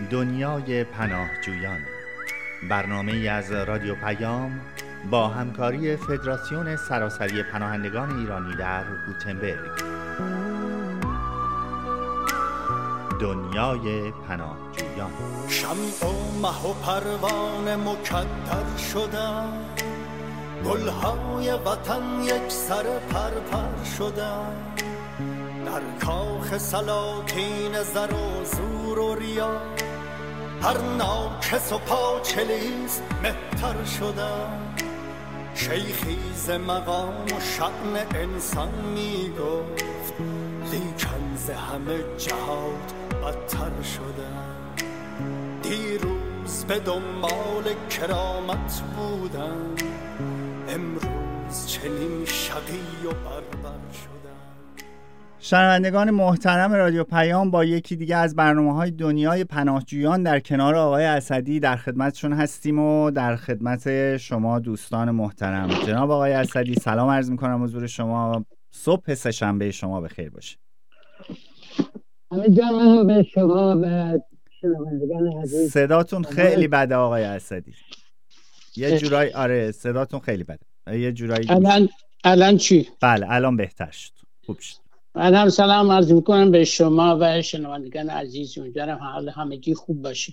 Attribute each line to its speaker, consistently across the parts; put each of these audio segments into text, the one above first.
Speaker 1: دنیای پناهجویان، برنامه‌ای از رادیو پیام با همکاری فدراسیون سراسری پناهندگان ایرانی در گوتنبرگ. دنیای پناهجویان.
Speaker 2: شمع و مه و پروانه مکدر شدن، گلهای وطن یک سر پرپر شدن، در کاخ سلاطین زر و زور و ریا، هر ناکس و پاچلیست مهتر شدن. شیخی ز مقام و شأن انسان می گفت، لیکن ز همه جهات بدتر شدن. دیروز به دنبال کرامت بودن، امروز چنین شقی و بربر شدن.
Speaker 1: شنوندگان محترم رادیو پیام، با یکی دیگه از برنامه‌های دنیای پناهجویان در کنار آقای اسدی در خدمتشون هستیم و در خدمت شما دوستان محترم. جناب آقای اسدی، سلام عرض می‌کنم حضور شما. صبح سه‌شنبه شما بخیر باشه.
Speaker 3: همه جان به شما و شنوندگان عزیز.
Speaker 1: صداتون خیلی بده آقای اسدی. یه جورایی آره صداتون خیلی بده. یه جورایی
Speaker 3: الان چی؟
Speaker 1: بله الان بهتر شد. خوب شد.
Speaker 3: من هم سلام عرض میکنم به شما و شنوندگان عزیز. امیدوارم حال همگی خوب باشه.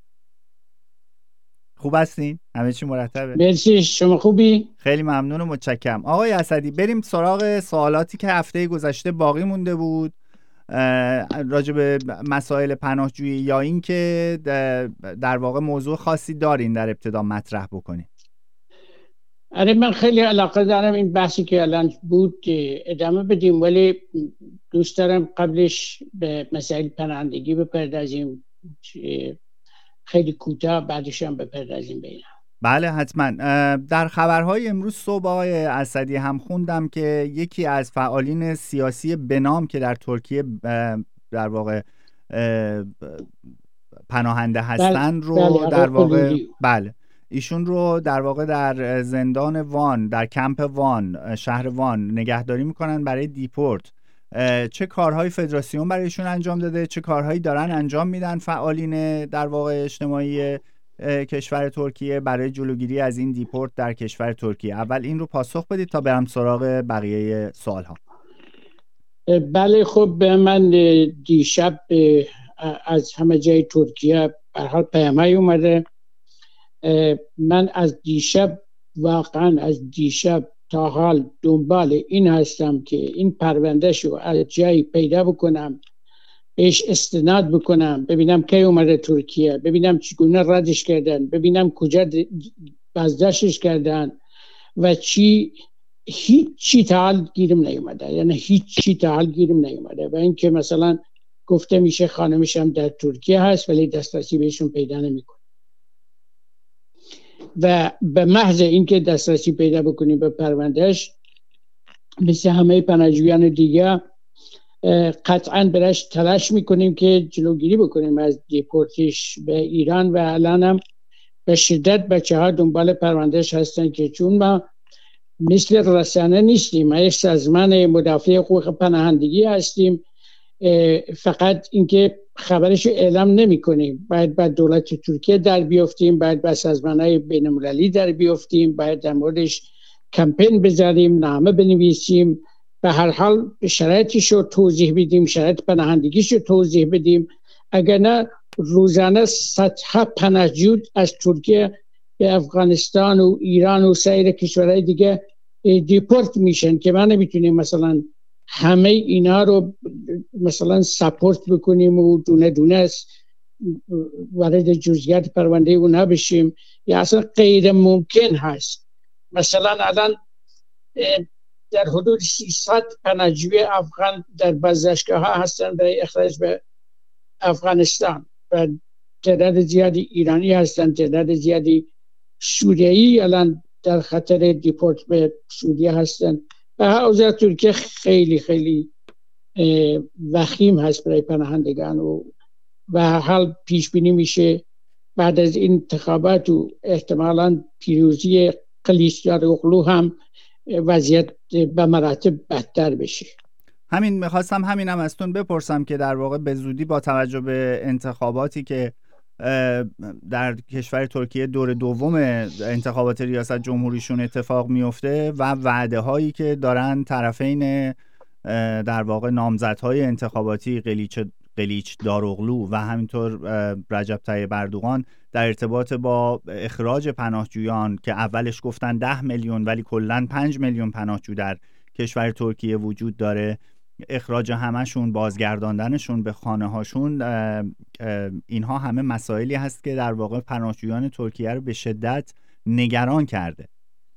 Speaker 1: خوب هستین؟ همه چی مرتبه؟
Speaker 3: مرسی. شما خوبی؟
Speaker 1: خیلی ممنون و متشکرم. آقای اسدی، بریم سراغ سوالاتی که هفته گذشته باقی مونده بود راجع به مسائل پناهجویی، یا این که در واقع موضوع خاصی دارین در ابتدا مطرح بکنین؟
Speaker 3: آره، من خیلی علاقه دارم این بحثی که الان بود ادامه بدیم، ولی دوست دارم قبلش به مسائل پناهندگی بپردازیم، خیلی کوتاه بعدش هم بپردازیم به اینا.
Speaker 1: بله حتما. در خبرهای امروز صبح آقای اسدی هم خوندم که یکی از فعالین سیاسی به نام که در ترکیه در واقع پناهنده هستن رو در واقع ایشون رو در واقع در زندان وان، در کمپ وان، شهر وان نگهداری میکنن برای دیپورت. چه کارهای فدراسیون برایشون انجام داده، چه کارهایی دارن انجام میدن فعالین در واقع اجتماعی کشور ترکیه برای جلوگیری از این دیپورت در کشور ترکیه؟ اول این رو پاسخ بدید تا برم سراغ بقیه سوالها.
Speaker 3: بله، خب من دیشب از همه جای ترکیه به حال پیام‌های اومده. من از دیشب، واقعا از دیشب تا حال دنبال این هستم که این پرونده شو از جایی پیدا بکنم، بهش استناد بکنم، ببینم کی اومده ترکیه، ببینم چگونه ردش کردن، ببینم کجا بازداشتش کردن و هیچی تا حال گیرم نیومده. یعنی هیچی تا حال گیرم نیومده. و اینکه مثلا گفته میشه خانمش هم در ترکیه هست ولی دسترسی بهشون پیدا نمیکنه. و به محض اینکه دسترسی پیدا بکنیم به پروندهش، مثل همه پناهجویان دیگه قطعاً برش تلاش میکنیم که جلوگیری بکنیم از دیپورتش به ایران. و الان هم به شدت بچه ها دنبال پروندهش هستن که چون ما مثل رسانه نیستیم، ما یک سازمان مدافع حقوق پناهندگی هستیم، فقط اینکه خبرشو اعلام نمی کنیم. باید با دولت ترکیه در بیافتیم، باید با سازمان‌های بین‌المللی در بیافتیم، باید در موردش کمپین بذاریم، نامه بنویسیم، به هر حال شرایطشو توضیح بدیم، شرایط پناهندگیشو توضیح بدیم. اگر نه روزانه صدها پناهجو از ترکیه به افغانستان و ایران و سایر کشورهای دیگه دیپورت میشن که ما نمیتونیم مثلا همه اینا رو مثلا سپورت بکنیم و دونه دونه وارد جزئیات پرونده اونا بشیم، یا اصلا غیر ممکن هست. مثلا الان در حدود 300 پناهجوی افغان در بازداشتگاه ها هستن برای اخراج به افغانستان و تعداد زیادی ایرانی هستن، تعداد زیادی سوریایی الان در خطر دیپورت به سوریه هستن. و اوضاع ترکیه خیلی خیلی وخیم هست برای پناهندگان و حال پیش بینی میشه بعد از این انتخابات و احتمالاً پیروزی کلیچداروغلو هم وضعیت به مراتب بدتر بشه.
Speaker 1: همینم ازتون بپرسم که در واقع به زودی با توجه به انتخاباتی که در کشور ترکیه دور دوم انتخابات ریاست جمهوریشون اتفاق میفته و وعده هایی که دارن طرفین در واقع نامزدهای انتخاباتی قلیچ داروغلو و همینطور رجب طیب اردوغان در ارتباط با اخراج پناهجویان که اولش گفتن 10 میلیون ولی کلاً 5 میلیون پناهجو در کشور ترکیه وجود داره، اخراج همشون، بازگرداندنشون به خانه هاشون، اینها همه مسائلی هست که در واقع پناهجویان ترکیه رو به شدت نگران کرده.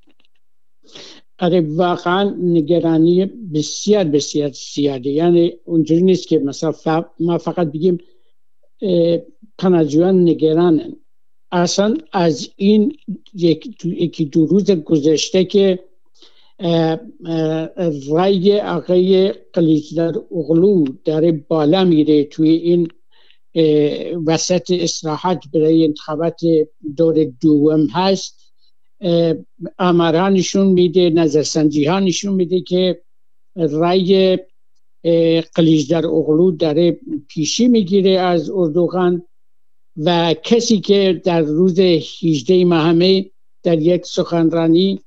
Speaker 3: آره واقعا نگرانی بسیار بسیار زیاده. یعنی اونجوری نیست که مثلا ما فقط بگیم پناهجویان نگرانن. اصلا از این یکی دو روز گذشته که رای آقای قلیچداروغلو داره بالا میره توی این وسط استراحت برای انتخابات دور دوم هست، آمارها نشون میده، نظرسنجی ها نشون میده که رای قلیچداروغلو داره پیشی میگیره از اردوغان و کسی که در روز 18 ماه در یک سخنرانی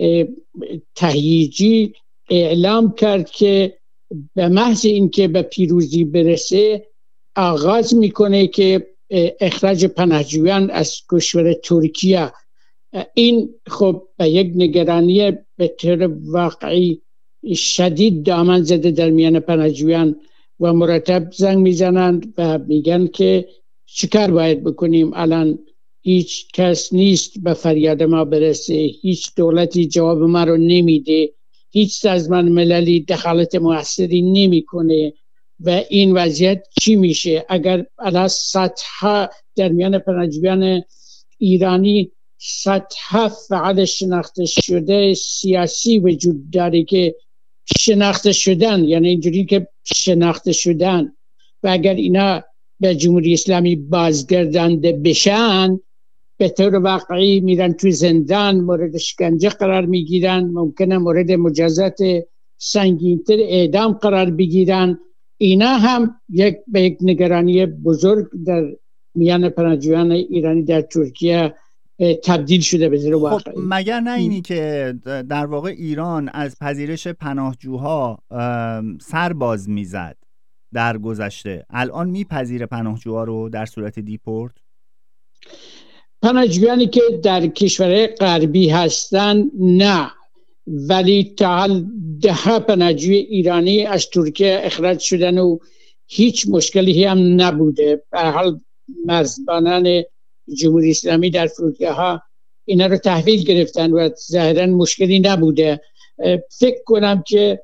Speaker 3: تهییجی اعلام کرد که به محض اینکه به پیروزی برسه آغاز میکنه که اخراج پناهجویان از کشور ترکیه. این خب به یک نگرانی به طور واقعی شدید دامن زده در میان پناهجویان و مرتب زنگ میزنند و میگن که چیکار باید بکنیم، الان هیچ کس نیست به فریاد ما برسه، هیچ دولتی جواب ما رو نمیده، هیچ سازمان مللی دخالت موثری نمیکنه و این وضعیت چی میشه؟ اگر الان صدها در میان پناهجویان ایرانی صدها فعال شناخته شده سیاسی وجود داره که شناخته شدن، یعنی اینجوری که شناخته شدن و اگر اینا به جمهوری اسلامی بازگردانده بشن به طور واقعی میرن توی زندان، مورد شکنجه قرار میگیرن، ممکنه مورد مجازات سنگینتر اعدام قرار بگیرن. اینا هم به یک نگرانی بزرگ در میان پناهجویان ایرانی در ترکیه تبدیل شده به طور واقعی.
Speaker 1: خب مگر نه اینی که در واقع ایران از پذیرش پناهجوها سر باز میزد در گذشته، الان میپذیره پناهجوها رو در صورت دیپورت؟
Speaker 3: پناهجویانی که در کشور غربی هستن نه، ولی تا حال 10 پناهجوی ایرانی از ترکیه اخراج شدن و هیچ مشکلی هم نبوده. به حال مرزبانان جمهوری اسلامی در فرودگاه ها اینا رو تحویل گرفتن و ظاهرا مشکلی نبوده. فکر کنم که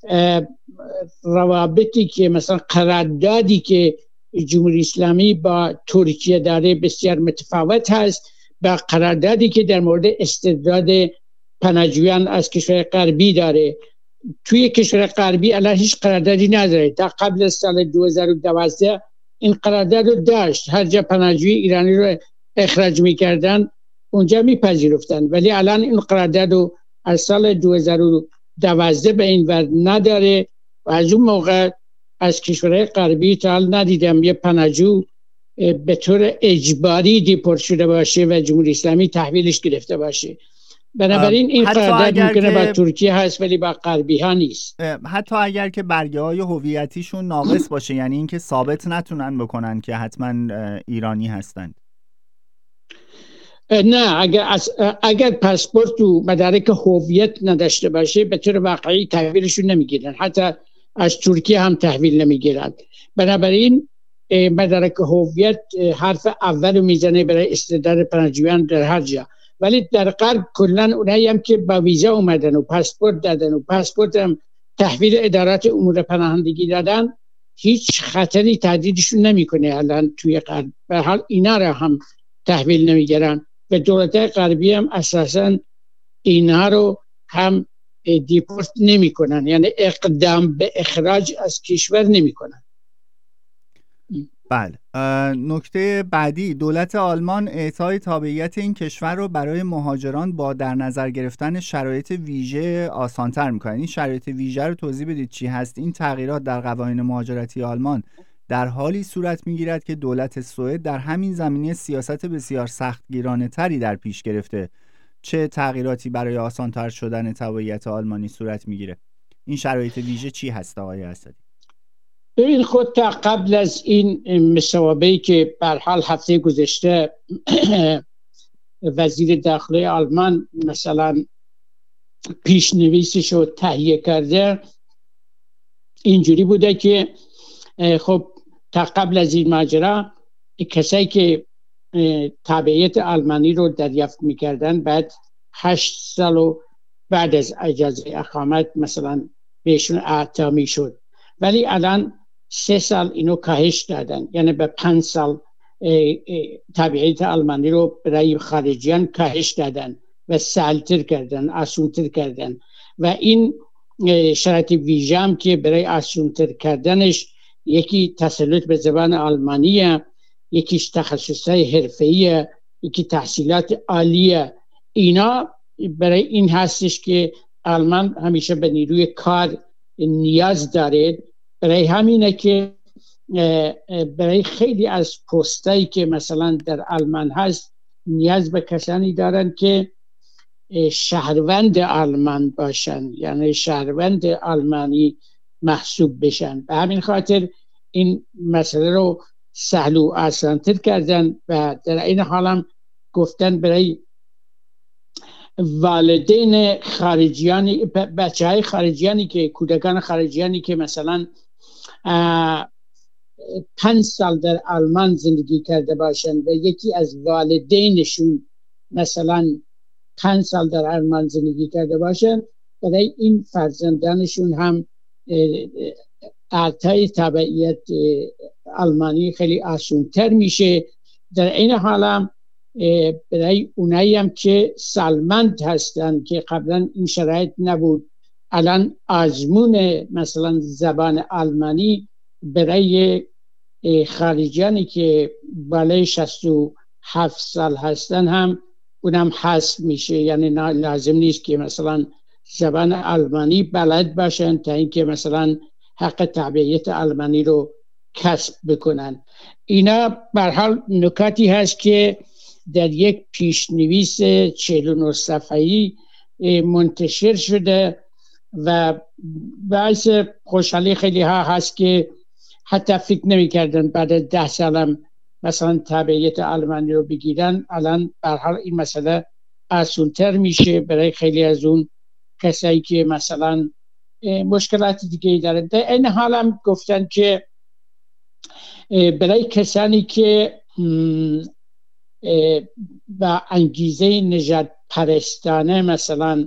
Speaker 3: روابطی که مثلا قراردادی که جمهوری اسلامی با ترکیه داره بسیار متفاوت هست با قراردادی که در مورد استرداد پناهجویان از کشور غربی داره. توی کشور غربی الان هیچ قراردادی نداره. تا قبل از سال 2012 این قرارداد رو داشت، هر جا پناهجوی ایرانی رو اخراج میکردن اونجا میپذیرفتن، ولی الان این قرارداد رو از سال 2012 به این ور نداره و از اون موقع از کشورهای غربی تا حال ندیدم یه پناهجو به طور اجباری دیپورت شده باشه و جمهوری اسلامی تحویلش گرفته باشه. بنابراین این قرارداد ممکنه با ترکیه هست ولی با غربی ها نیست.
Speaker 1: حتی اگر که برگه های هویتیشون ناقص باشه، یعنی اینکه ثابت نتونن بکنن که حتما ایرانی هستند.
Speaker 3: نه، اگر پاسپورت و مدارک هویت نداشته باشه به طور واقعی تحویلشون نمیگیرن، حتی از ترکیه هم تحویل نمیگیرن. بنابراین مدارک هویت حرف اول میزنه برای استرداد پناهجویان در هر جا، ولی در غرب کلا اونایی هم که با ویزا اومدن و پاسپورت دادن و پاسپورت هم تحویل ادارات امور پناهندگی دادن هیچ خطری تهدیدشون نمیکنه. الان توی غرب به حال اینا را هم تحویل نمیگیرن و دولت‌های غربی هم اساساً اینا رو هم دیپورت نمیکنن، یعنی اقدام به اخراج از کشور نمیکنن.
Speaker 1: بله. نکته بعدی، دولت آلمان اعطای تابعیت این کشور رو برای مهاجران با در نظر گرفتن شرایط ویژه آسان‌تر می‌کنه. این شرایط ویژه رو توضیح بدید چی هست؟ این تغییرات در قوانین مهاجرتی آلمان در حالی صورت می‌گیرد که دولت سوئد در همین زمینه سیاست بسیار سختگیرانه تری در پیش گرفته. چه تغییراتی برای آسان‌تر شدن تبعیت آلمانی صورت می‌گیره؟ این شرایط ویژه چی هست آقای اسدی؟
Speaker 3: ببین، خود تا قبل از این مصاحبه‌ای که به هر حال هفته گذشته وزیر داخلی آلمان مثلا پیشنویسش رو تهیه کرده، اینجوری بوده که خب تا قبل از این ماجرا کسایی که تبعیت آلمانی رو دریافت میکردن بعد 8 سال و بعد از اجازه اقامت مثلا بهشون اعطا میشد، ولی الان 3 سال اینو کاهش دادن، یعنی به 5 سال تبعیت آلمانی رو برای خارجیان کاهش دادن و سهل‌تر کردن، آسان‌تر کردن. و این شرایط ویژه هم که برای آسان‌تر کردنش یکی تسلط به زبان آلمانیه، یکیش تخصصهای حرفه‌ایه، یکی تحصیلات عالیه. اینا برای این هستش که آلمان همیشه به نیروی کار نیاز داره. برای همینه که برای خیلی از پستایی که مثلا در آلمان هست نیاز به کسانی دارن که شهروند آلمان باشن، یعنی شهروند آلمانی محسوب بشن. به همین خاطر این مسئله رو سهل و آسان‌تر کردن و در این حال هم گفتن برای والدین خارجیانی، بچه‌های خارجیانی که کودکان خارجیانی که مثلا 5 سال در آلمان زندگی کرده باشن و یکی از والدینشون مثلا 5 سال در آلمان زندگی کرده باشن، برای این فرزندانشون هم اعطای تبعیت آلمانی خیلی آسان‌تر میشه. در این حال هم برای اونایی هم که سالمند هستن که قبلا این شرایط نبود، الان آزمون مثلا زبان آلمانی برای خارجیانی که بالای 67 سال هستن هم اونم حذف میشه، یعنی لازم نیست که مثلا زبان آلمانی بلد باشن تا اینکه مثلا حق تبعیت آلمانی رو کسب بکنن. اینا به هر حال نکاتی هست که در یک پیشنویس 49 صفحه‌ای منتشر شده و باعث خوشحالی خیلی ها هست که حتی فکر نمی کردن بعد از 10 سالم مثلا تبعیت آلمانی رو بگیرن. الان به هر حال این مسئله آسان‌تر میشه برای خیلی از اون کسایی که مثلا مشکلات دیگه دارن. در این حال هم گفتن که برای کسانی که با انگیزه نژاد پرستانه مثلا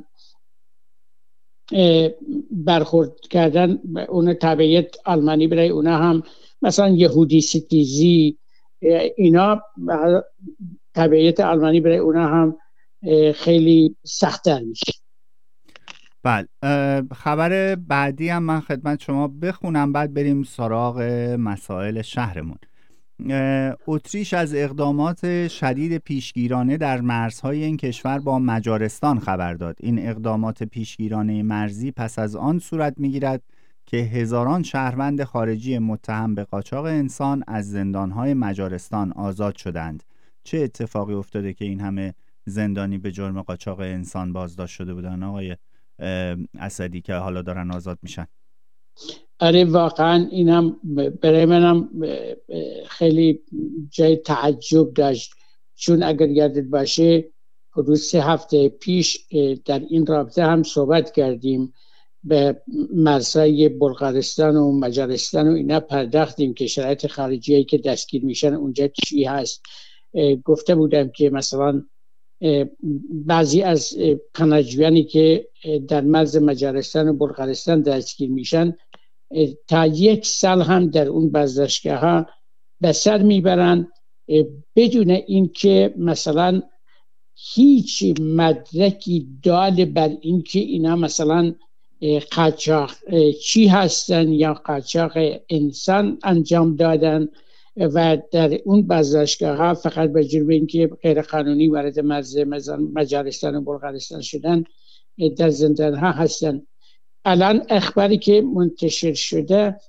Speaker 3: برخورد کردن، اون تبعیت آلمانی برای اونا هم مثلا یهودی ستیزی، اینا تبعیت آلمانی برای اونا هم خیلی سخت‌تر میشه.
Speaker 1: بله، خبر بعدی هم من خدمت شما بخونم بعد بریم سراغ مسائل شهرمون. اتریش از اقدامات شدید پیشگیرانه در مرزهای این کشور با مجارستان خبر داد. این اقدامات پیشگیرانه مرزی پس از آن صورت می‌گیرد که هزاران شهروند خارجی متهم به قاچاق انسان از زندانهای مجارستان آزاد شدند. چه اتفاقی افتاده که این همه زندانی به جرم قاچاق انسان بازداشت شده بودن آقای اسدی که حالا دارن آزاد میشن؟
Speaker 3: آره، واقعا اینم برای منم خیلی جای تعجب داشت، چون اگر یادت باشه حدود 3 هفته پیش در این رابطه هم صحبت کردیم، به مرزهای بلغارستان و مجارستان و اینا پرداختیم که شرایط خارجیایی که دستگیر میشن اونجا چی هست. گفته بودم که مثلا بعضی از پناهجویانی که در مرز مجارستان و بلغارستان دستگیر میشن تا 1 سال هم در اون بازداشتگاه ها به سر میبرن بدون اینکه مثلا هیچ مدرکی دال بر اینکه اینا مثلا قاچاق چی هستن یا قاچاق انسان انجام دادن و در اون بازداشتگاه ها فقط به جرم اینکه غیر قانونی وارد مرز مجارستان و بلغارستان شدن در زندان ها هستن. الان اخباری که منتشر شده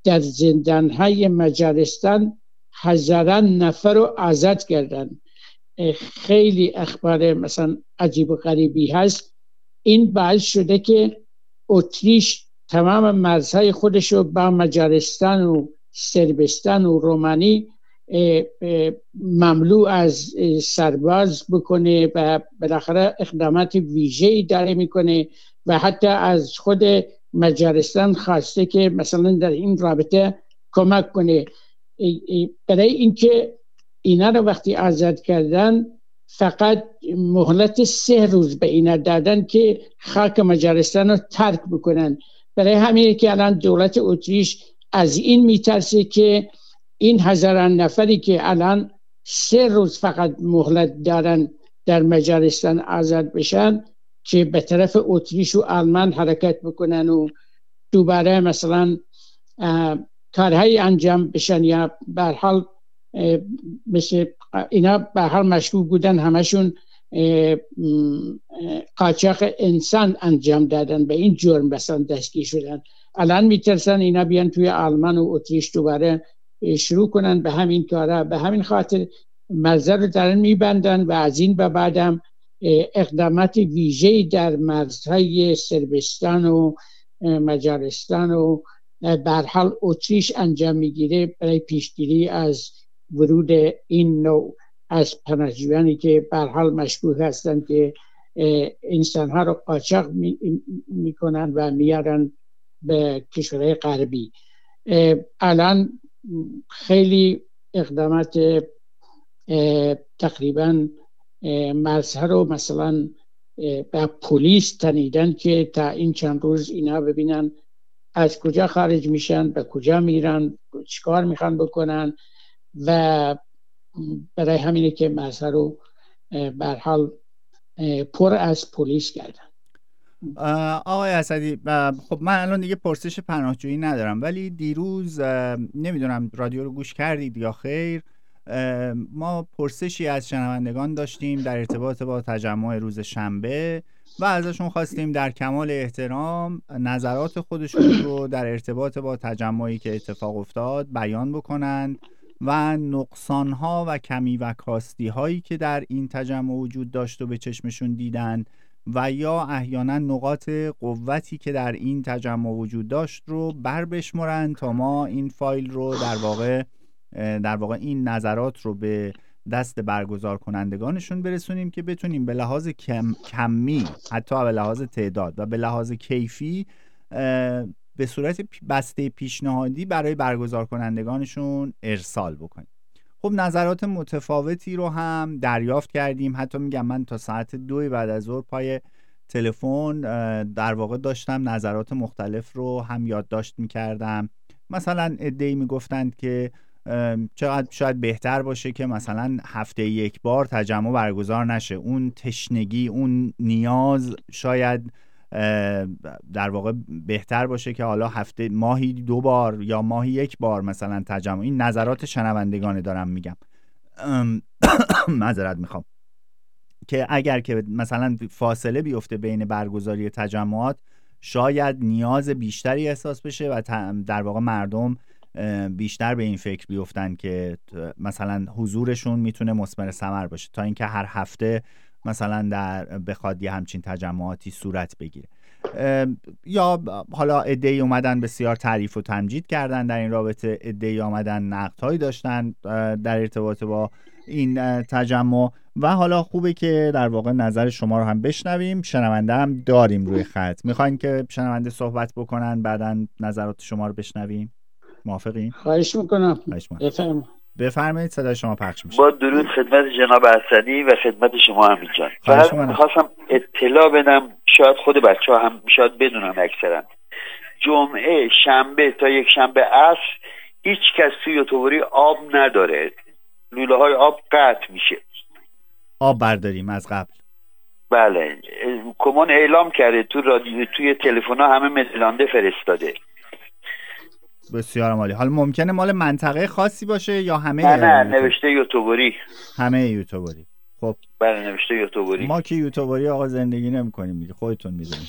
Speaker 3: در زندانهای مجارستان هزاران نفر رو آزاد کردن. خیلی اخبار مثلا عجیب و غریبی هست. این باعث شده که اتریش تمام مرزهای خودش رو با مجارستان و صربستان و رومانی مملو از سرباز بکنه و بالاخره اقدامات ویژه‌ای داره میکنه و حتی از خود مجارستان خواسته که مثلا در این رابطه کمک کنه. برای اینکه اینا رو وقتی آزاد کردن فقط مهلت 3 روز به اینا دادن که خاک مجارستان رو ترک بکنن. برای همینه که الان دولت اتریش از این میترسه که این هزاران نفری که الان 3 روز فقط مهلت دارن در مجارستان آزاد بشن که به طرف اتریش و آلمان حرکت بکنن و دوباره مثلا کارهای انجام بشن یا به هر حال مثل اینا به هر حال مشکوک بودن، همشون قاچاق انسان انجام دادن، به این جرم مثلا دستگیر شدن. الان میترسن اینا بیان توی آلمان و اتریش دوباره شروع کنن به همین کارا. به همین خاطر مرزها رو دارن میبندن و از این به بعدم اقدامات ویژه‌ای در مرزهای صربستان و مجارستان و به هر حال اتریش انجام میگیره برای پیشگیری از ورود این نوع از پناهجویانی که به هر حال مشکوک هستند که انسانها رو قاچاق میکنن و میارن به کشورهای غربی. الان خیلی اقدامات تقریبا مرزها رو مثلا به پلیس تنیدن که تا این چند روز اینا ببینن از کجا خارج میشن، به کجا میرن، چیکار میخوان بکنن و برای همینه که مرزها رو به هر حال پر از پلیس کردن.
Speaker 1: آقای اسدی، خب من الان دیگه پرسش پناهجویی ندارم، ولی دیروز نمیدونم رادیو رو گوش کردید یا خیر، ما پرسشی از شنوندگان داشتیم در ارتباط با تجمع روز شنبه و ازشون خواستیم در کمال احترام نظرات خودشون رو در ارتباط با تجمعی که اتفاق افتاد بیان بکنند و نقصانها و کمی و کاستی هایی که در این تجمع وجود داشت و به چشمشون دیدن و یا احیانا نقاط قوتی که در این تجمع وجود داشت رو بشمرن تا ما این فایل رو در واقع این نظرات رو به دست برگزار کنندگانشون برسونیم که بتونیم به لحاظ کمی، حتی به لحاظ تعداد و به لحاظ کیفی به صورت بسته پیشنهادی برای برگزار کنندگانشون ارسال بکنیم. خب نظرات متفاوتی رو هم دریافت کردیم. حتی میگم من تا ساعت 2 بعد از ظهر پای تلفن در واقع داشتم نظرات مختلف رو هم یادداشت میکردم. مثلا عده‌ای میگفتند که چقدر شاید بهتر باشه که مثلا هفته یک بار تجمع برگزار نشه، اون تشنگی، اون نیاز شاید در واقع بهتر باشه که حالا ماهی 2 بار یا ماهی 1 بار مثلا تجمع. این نظرات شنوندگانه دارم میگم. معذرت میخوام که اگر که مثلا فاصله بیفته بین برگزاری تجمعات شاید نیاز بیشتری احساس بشه و در واقع مردم بیشتر به این فکر بیفتن که مثلا حضورشون میتونه مثمر ثمر باشه تا اینکه هر هفته مثلا بخواد یه همچین تجمعاتی صورت بگیره. یا حالا عده‌ای اومدن بسیار تعریف و تمجید کردن در این رابطه، عده‌ای اومدن نقدهایی داشتن در ارتباط با این تجمع و حالا خوبه که در واقع نظر شما رو هم بشنویم. شنونده هم داریم روی خط، میخواین که شنونده صحبت بکنن بعدن نظرات شما رو بشنویم؟ موافقین؟
Speaker 3: خواهش میکنم.
Speaker 1: بفرمایید، صدای شما پخش میشه.
Speaker 4: با درود خدمت جناب اسدی و خدمت شما همین جان. فقط میخواستم اطلاع بدم، شاید خود بچه ها هم شاید بدونن، اکثرا جمعه شنبه تا یک شنبه عصر هیچ کس توی اتوباری آب نداره، لوله های آب قطع میشه.
Speaker 1: آب برداریم از قبل.
Speaker 4: بله، کمان اعلام کرده تو رادیو، توی تلفن ها همه مدلانده فرستاده.
Speaker 1: بسیار عالی. حالا ممکنه مال منطقه خاصی باشه یا همه؟
Speaker 4: نه نوشته یوتوبری.
Speaker 1: همه یوتوبری. خب
Speaker 4: بله نوشته یوتوبری.
Speaker 1: ما که یوتوبری آقا زندگی نمی‌کنیم دیگه، خودتون میدونید.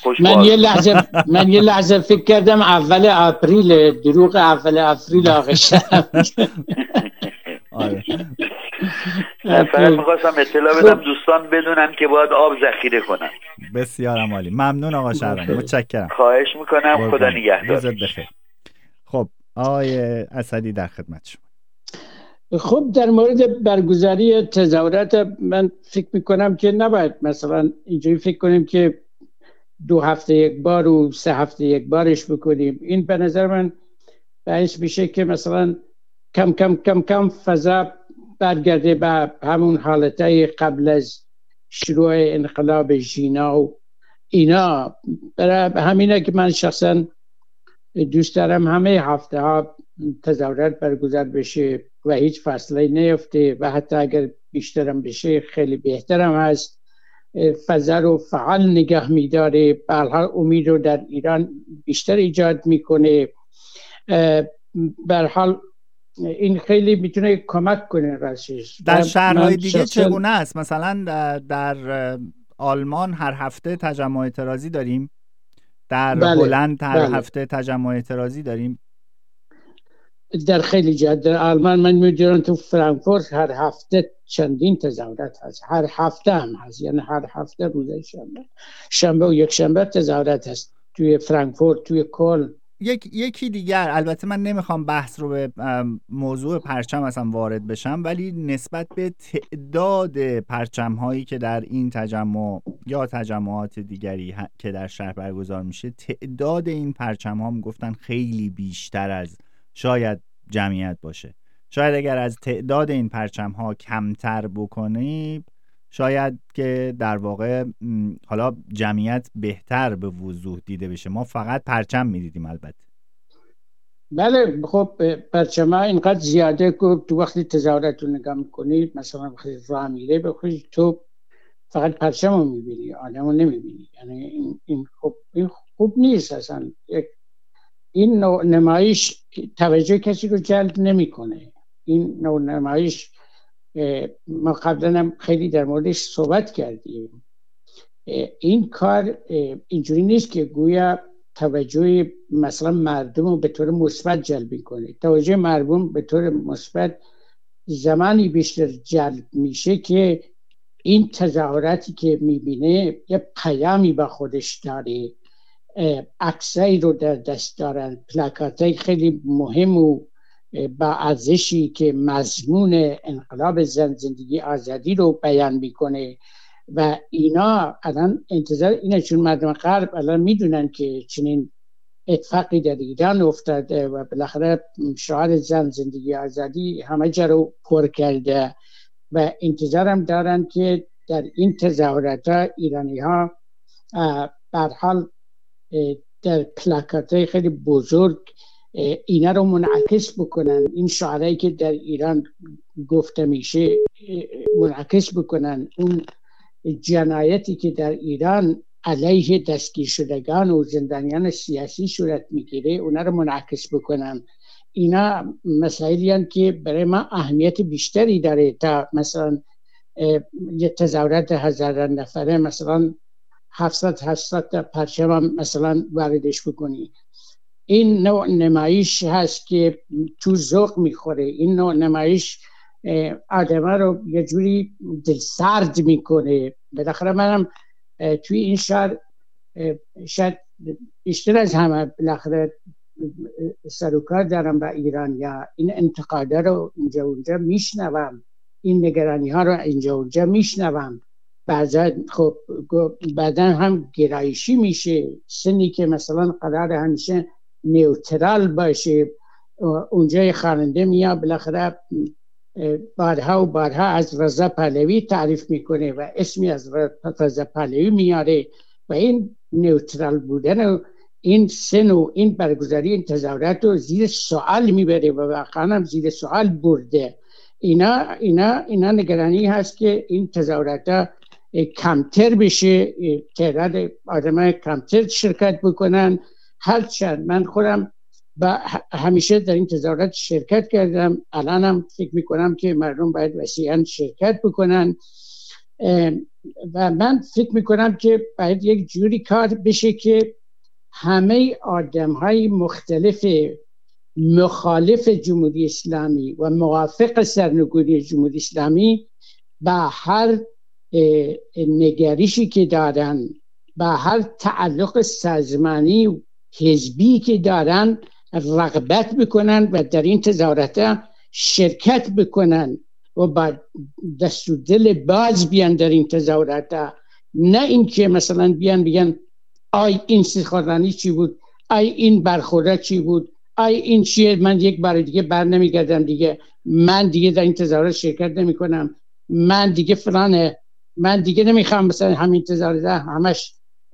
Speaker 3: من یه لحظه فکر کردم اول اپریل، دروغ اول اپریل آقا شب.
Speaker 1: آره.
Speaker 4: فقط می‌خواستم اطلاع بدم دوستان بدونن که باید آب ذخیره کنن.
Speaker 1: بسیار عالی. ممنون آقا شهرام، متشکرم.
Speaker 4: خواهش میکنم، خدا نگهدار.
Speaker 1: روزت بخیر. خب آقای اسدی در خدمت شما.
Speaker 3: خب در مورد برگزاری تظاهرات من فکر میکنم که نباید مثلا اینجوری فکر کنیم که 2 هفته یک بار و 3 هفته یک بارش بکنیم. این به نظر من باعث میشه که مثلا کم کم کم کم فضا برگرده به همون حالتهای قبل از شروع انقلاب ژینا و اینا. برای همینه که من شخصا دوست دارم همه هفته ها تظاهرات برگزار بشه و هیچ فاصله نیفته و حتی اگر بیشترم بشه خیلی بهترم هست. فضا رو فعال نگه میداره، به هر حال امید رو در ایران بیشتر ایجاد میکنه. به هر حال این خیلی میتونه کمک کنه راستش.
Speaker 1: در شهرهای دیگه چگونه است؟ مثلا در آلمان هر هفته تجمع اعتراضی داریم، در هلند هر هفته تجمع اعتراضی داریم،
Speaker 3: در خیلی جاها در آلمان من میدونم تو فرانکفورت هر هفته چندین تظاهرات هست، هر هفته هم هست، یعنی هر هفته روز شنبه و یک شنبه تظاهرات هست توی فرانکفورت، توی کلن.
Speaker 1: یکی دیگر، البته من نمیخوام بحث رو به موضوع پرچم اصلا وارد بشم، ولی نسبت به تعداد پرچم هایی که در این تجمع یا تجمعات دیگری که در شهر برگزار میشه، تعداد این پرچم ها میگفتن خیلی بیشتر از شاید جمعیت باشه. شاید اگر از تعداد این پرچم ها کمتر بکنی شاید که در واقع حالا جمعیت بهتر به وضوح دیده بشه. ما فقط پرچم میدیدیم البته.
Speaker 3: بله خب پرچم ها اینقدر زیاده که تو وقتی تظاهرات رو نگاه میکنی، مثلا وقتی راه میره بخوری تو فقط پرچم رو میبینی، آدم رو نمیبینی. یعنی این خوب نیست اصلا. این نوع نمایش توجه کسی رو جلب نمیکنه. این نوع نمایش ما قبلا هم خیلی در موردش صحبت کردیم. این کار اینجوری نیست که گویا توجه مثلا مردم رو به طور مثبت جلب کنه. توجه مردم به طور مثبت زمانی بیشتر جلب میشه که این تظاهراتی که میبینه یه پیامی با خودش داره، عکسایی رو در دست دارن، پلاکاتای خیلی مهم و با ارزشی که مضمون انقلاب زن، زندگی، آزادی رو بیان میکنه و اینا الان انتظار اینه، چون مردم غرب الان میدونن که چنین اتفاقی در ایران افتاده و بالاخره شعار زن، زندگی، آزادی همه جا رو پر کرده و انتظارم دارن که در این تظاهرات ایرانی ها به هر حال در پلاکات‌های خیلی بزرگ اینا رو منعکس بکنن، این شعارهایی که در ایران گفته میشه منعکس بکنن، اون جنایتی که در ایران علیه دستگیر شدگان و زندانیان سیاسی صورت میگیره اونا رو منعکس بکنن. اینا مسائلی هستند که برای ما اهمیت بیشتری داره تا مثلا یه تظاهرات 1000 نفره مثلا 700 تا پرچم هم مثلا واردش بکنی. این نوع نمایش هست که تو ذوق میخوره. این نوع نمایش آدمه رو یه جوری دلسرد میکنه. بالاخره منم توی این شهر شاید بیشتر از همه بالاخره سر و کار دارم با ایران، یا این انتقاده رو اینجا اونجا میشنوم، این نگرانی ها رو اینجا اونجا میشنوم. بعدا هم گرایشی میشه. سنی که مثلا قرار همیشه نیوترال باشه، اونجا خواننده میاد بالاخره بارها و بارها از رضا پهلوی تعریف میکنه و اسمی از رضا پهلوی میاره و این نیوترال بودن و این سن و این برگزاری این تظاهرات رو زیر سوال میبره و واقعا هم زیر سوال برده. اینا نگرانی هست که این تظاهرات کمتر بشه، تعداد آدمای کمتر شرکت بکنن. هرچند من خودم همیشه در این تظاهرات شرکت کردم، الانم فکر میکنم که مردم باید وسیعاً شرکت بکنن و من فکر میکنم که باید یک جوری کار بشه که همه آدم‌های مختلف مخالف جمهوری اسلامی و موافق سرنگونی جمهوری اسلامی با هر نگریشی که دارن، با هر تعلق سازمانی و حزبی که دارن رغبت بکنن و در این تظاهرات شرکت بکنن و با دست و دل باز بیان در این تظاهرات، نه اینکه مثلا بیان بگن آی این سخنرانی چی بود، آی این برخورد چی بود، آی این چیه، من یک بار دیگه بر نمیگردم دیگه، من دیگه در این تظاهرات شرکت نمی کنم، من دیگه فلانه، من دیگه نمیخوام مثلا همین تظاهرات همش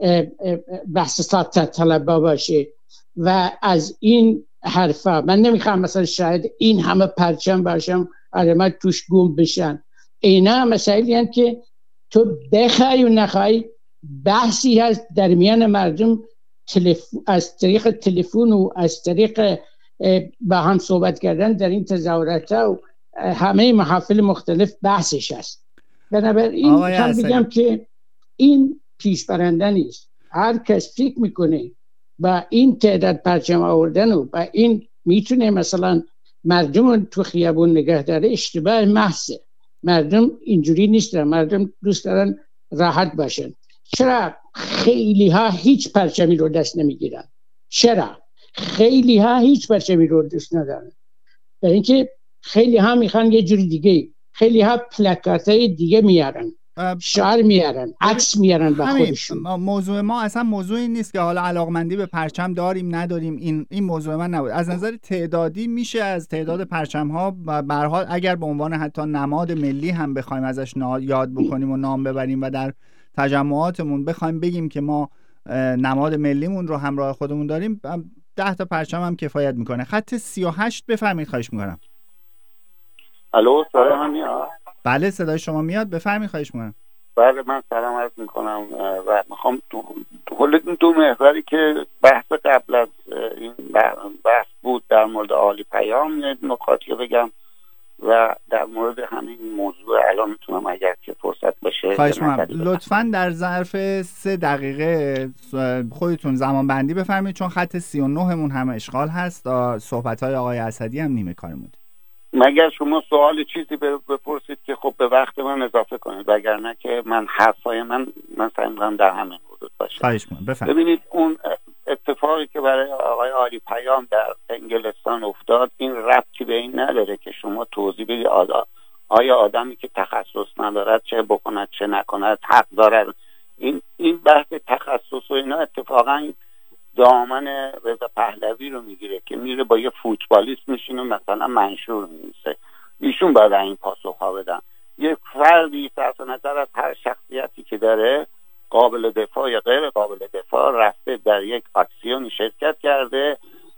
Speaker 3: بحث سلطنت طلبا باشه و از این حرفا. من نمیخوام مثلا شاید این همه پرچم باشم علامت توش گم بشن. اینا مسائلی هستند که تو بخوای و نخوای بحثی هست در میان مردم، از طریق تلفن و از طریق با هم صحبت کردن در این تظاهرات و همه محافل مختلف بحثش هست. بنابراین هم بگم که این پیش برنده نیست. هر کس فکر میکنه با این تعداد پرچم آوردن و با این میتونه مثلا مردم تو خیابون نگه داره، اشتباه محضه. مردم اینجوری نیستن، مردم دوست دارن راحت باشن. چرا خیلی ها هیچ پرچمی رو دست نمیگیرن؟ چرا خیلی ها هیچ پرچمی رو دست ندارن؟ برای اینکه خیلی ها میخوان یه جوری دیگه، خیلی ها پلاکاتای دیگه میارن، شعار میارن، عکس میارن با خودشون.
Speaker 1: موضوع ما اصلا موضوعی نیست که حالا علاقمندی به پرچم داریم نداریم، این موضوع من نبود. از نظر تعدادی میشه از تعداد پرچم ها به هر حال اگر به عنوان حتی نماد ملی هم بخوایم ازش یاد بکنیم و نام ببریم و در تجمعاتمون بخوایم بگیم که ما نماد ملیمون رو همراه خودمون داریم، 10 تا پرچم هم کفایت میکنه. خط 38 بفرمایید، خواهش میکنم.
Speaker 5: الو، صدای میاد؟
Speaker 1: بله صدای شما میاد، بفرمایید، خواهش میکنم.
Speaker 5: بله من سلام عرض میکنم و میخوام کل این دو محوری که بحث قبل از این بحث بود در مورد عالی پیام نکاتی رو بگم و در مورد همین موضوع الان میتونم اگر که فرصت بشه.
Speaker 1: خواهش میکنم لطفاً در ظرف 3 دقیقه خودتون زمان بندی بفرمایید، چون خط 39 مون هم اشغال هست، صحبت‌های آقای اسدی هم نیمه کارمون.
Speaker 5: مگر شما سوال چیزی بپرسید که خب به وقت من اضافه کنید، وگرنه که من حرفای من سعی می‌کنم در همین حدود باشه.
Speaker 1: خواهش می‌کنم بفرمایید.
Speaker 5: ببینید اون اتفاقی که برای آقای عالی پیام در انگلستان افتاد، این ربطی به این نداره که شما توضیح بدید آیا آدمی که تخصص ندارد چه بکند چه نکند حق دارد. این بحث تخصص و اینا اتفاقا دامن رضا پهلوی رو میگیره که میره با یه فوتبالیست میشینه مثلا منشور می‌نویسه. ایشون باید این پاسخ‌ها بدن. یک فردی صرف نظر از هر شخصیتی که داره، قابل دفاع یا غیر قابل دفاع، رفته در یک اکسیون شرکت کرده،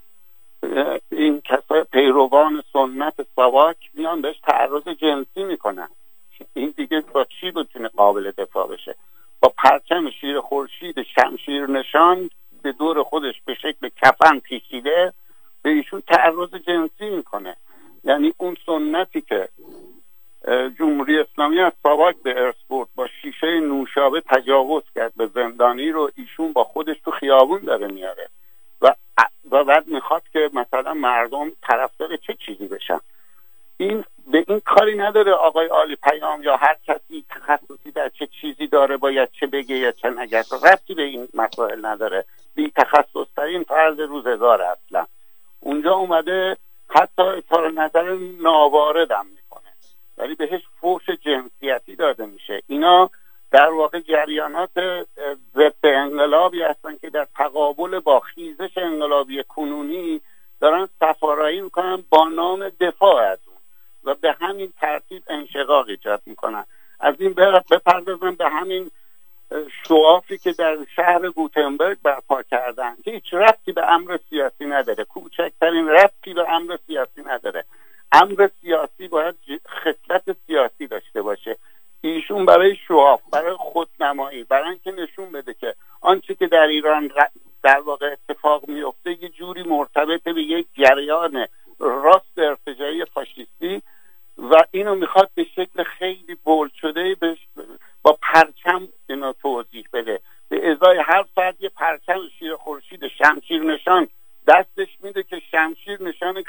Speaker 5: این کسای پیروان سنت ساواک میان بهش تعرض جنسی میکنن. این دیگه با چی بتونه قابل دفاع بشه؟ با پرچم شیر خورشید شمشیر نشان به دور خودش به شکل کفن پیچیده به ایشون تعرض جنسی میکنه. یعنی اون سنتی که جمهوری اسلامی از ساواک به ارث برد، با شیشه نوشابه تجاوز کرد به زندانی، رو ایشون با خودش تو خیابون داره میاره و بعد میخواد که مثلا مردم طرفدار چه چیزی بشن. این به این کاری نداره آقای عالی پیام یا هر کسی تخصصی در چه چیزی داره باید چه بگه یا چه نگه، ربطی به این مسائل نداره. بی تخصص ترین فرد روزگار اصلا اونجا اومده حتی اظهار نظر ناواردم میکنه ولی بهش فحش جنسیتی داده میشه. اینا در واقع جریانات ضد انقلابی هستن که در تقابل با خیزش انقلابی کنونی دارن سفارایی میکنن با نام دفاع از اون و به همین ترتیب انشقاق ایجاد میکنن. از این بپردازن به همین شوافی که در شهر گوتنبرگ برپا کردن، هیچ ربطی به امر سیاسی نداره، کوچکترین ربطی به امر سیاسی نداره. امر سیاسی باید خصلت سیاسی داشته باشه. ایشون برای شواف، برای خودنمایی، برای اینکه نشون بده که آنچه که در ایران در واقع اتفاق میفته یه جوری مرتبط به یک جریان راست ارتجاعی فاشیستی و اینو میخواد به شکل خیلی بولد شده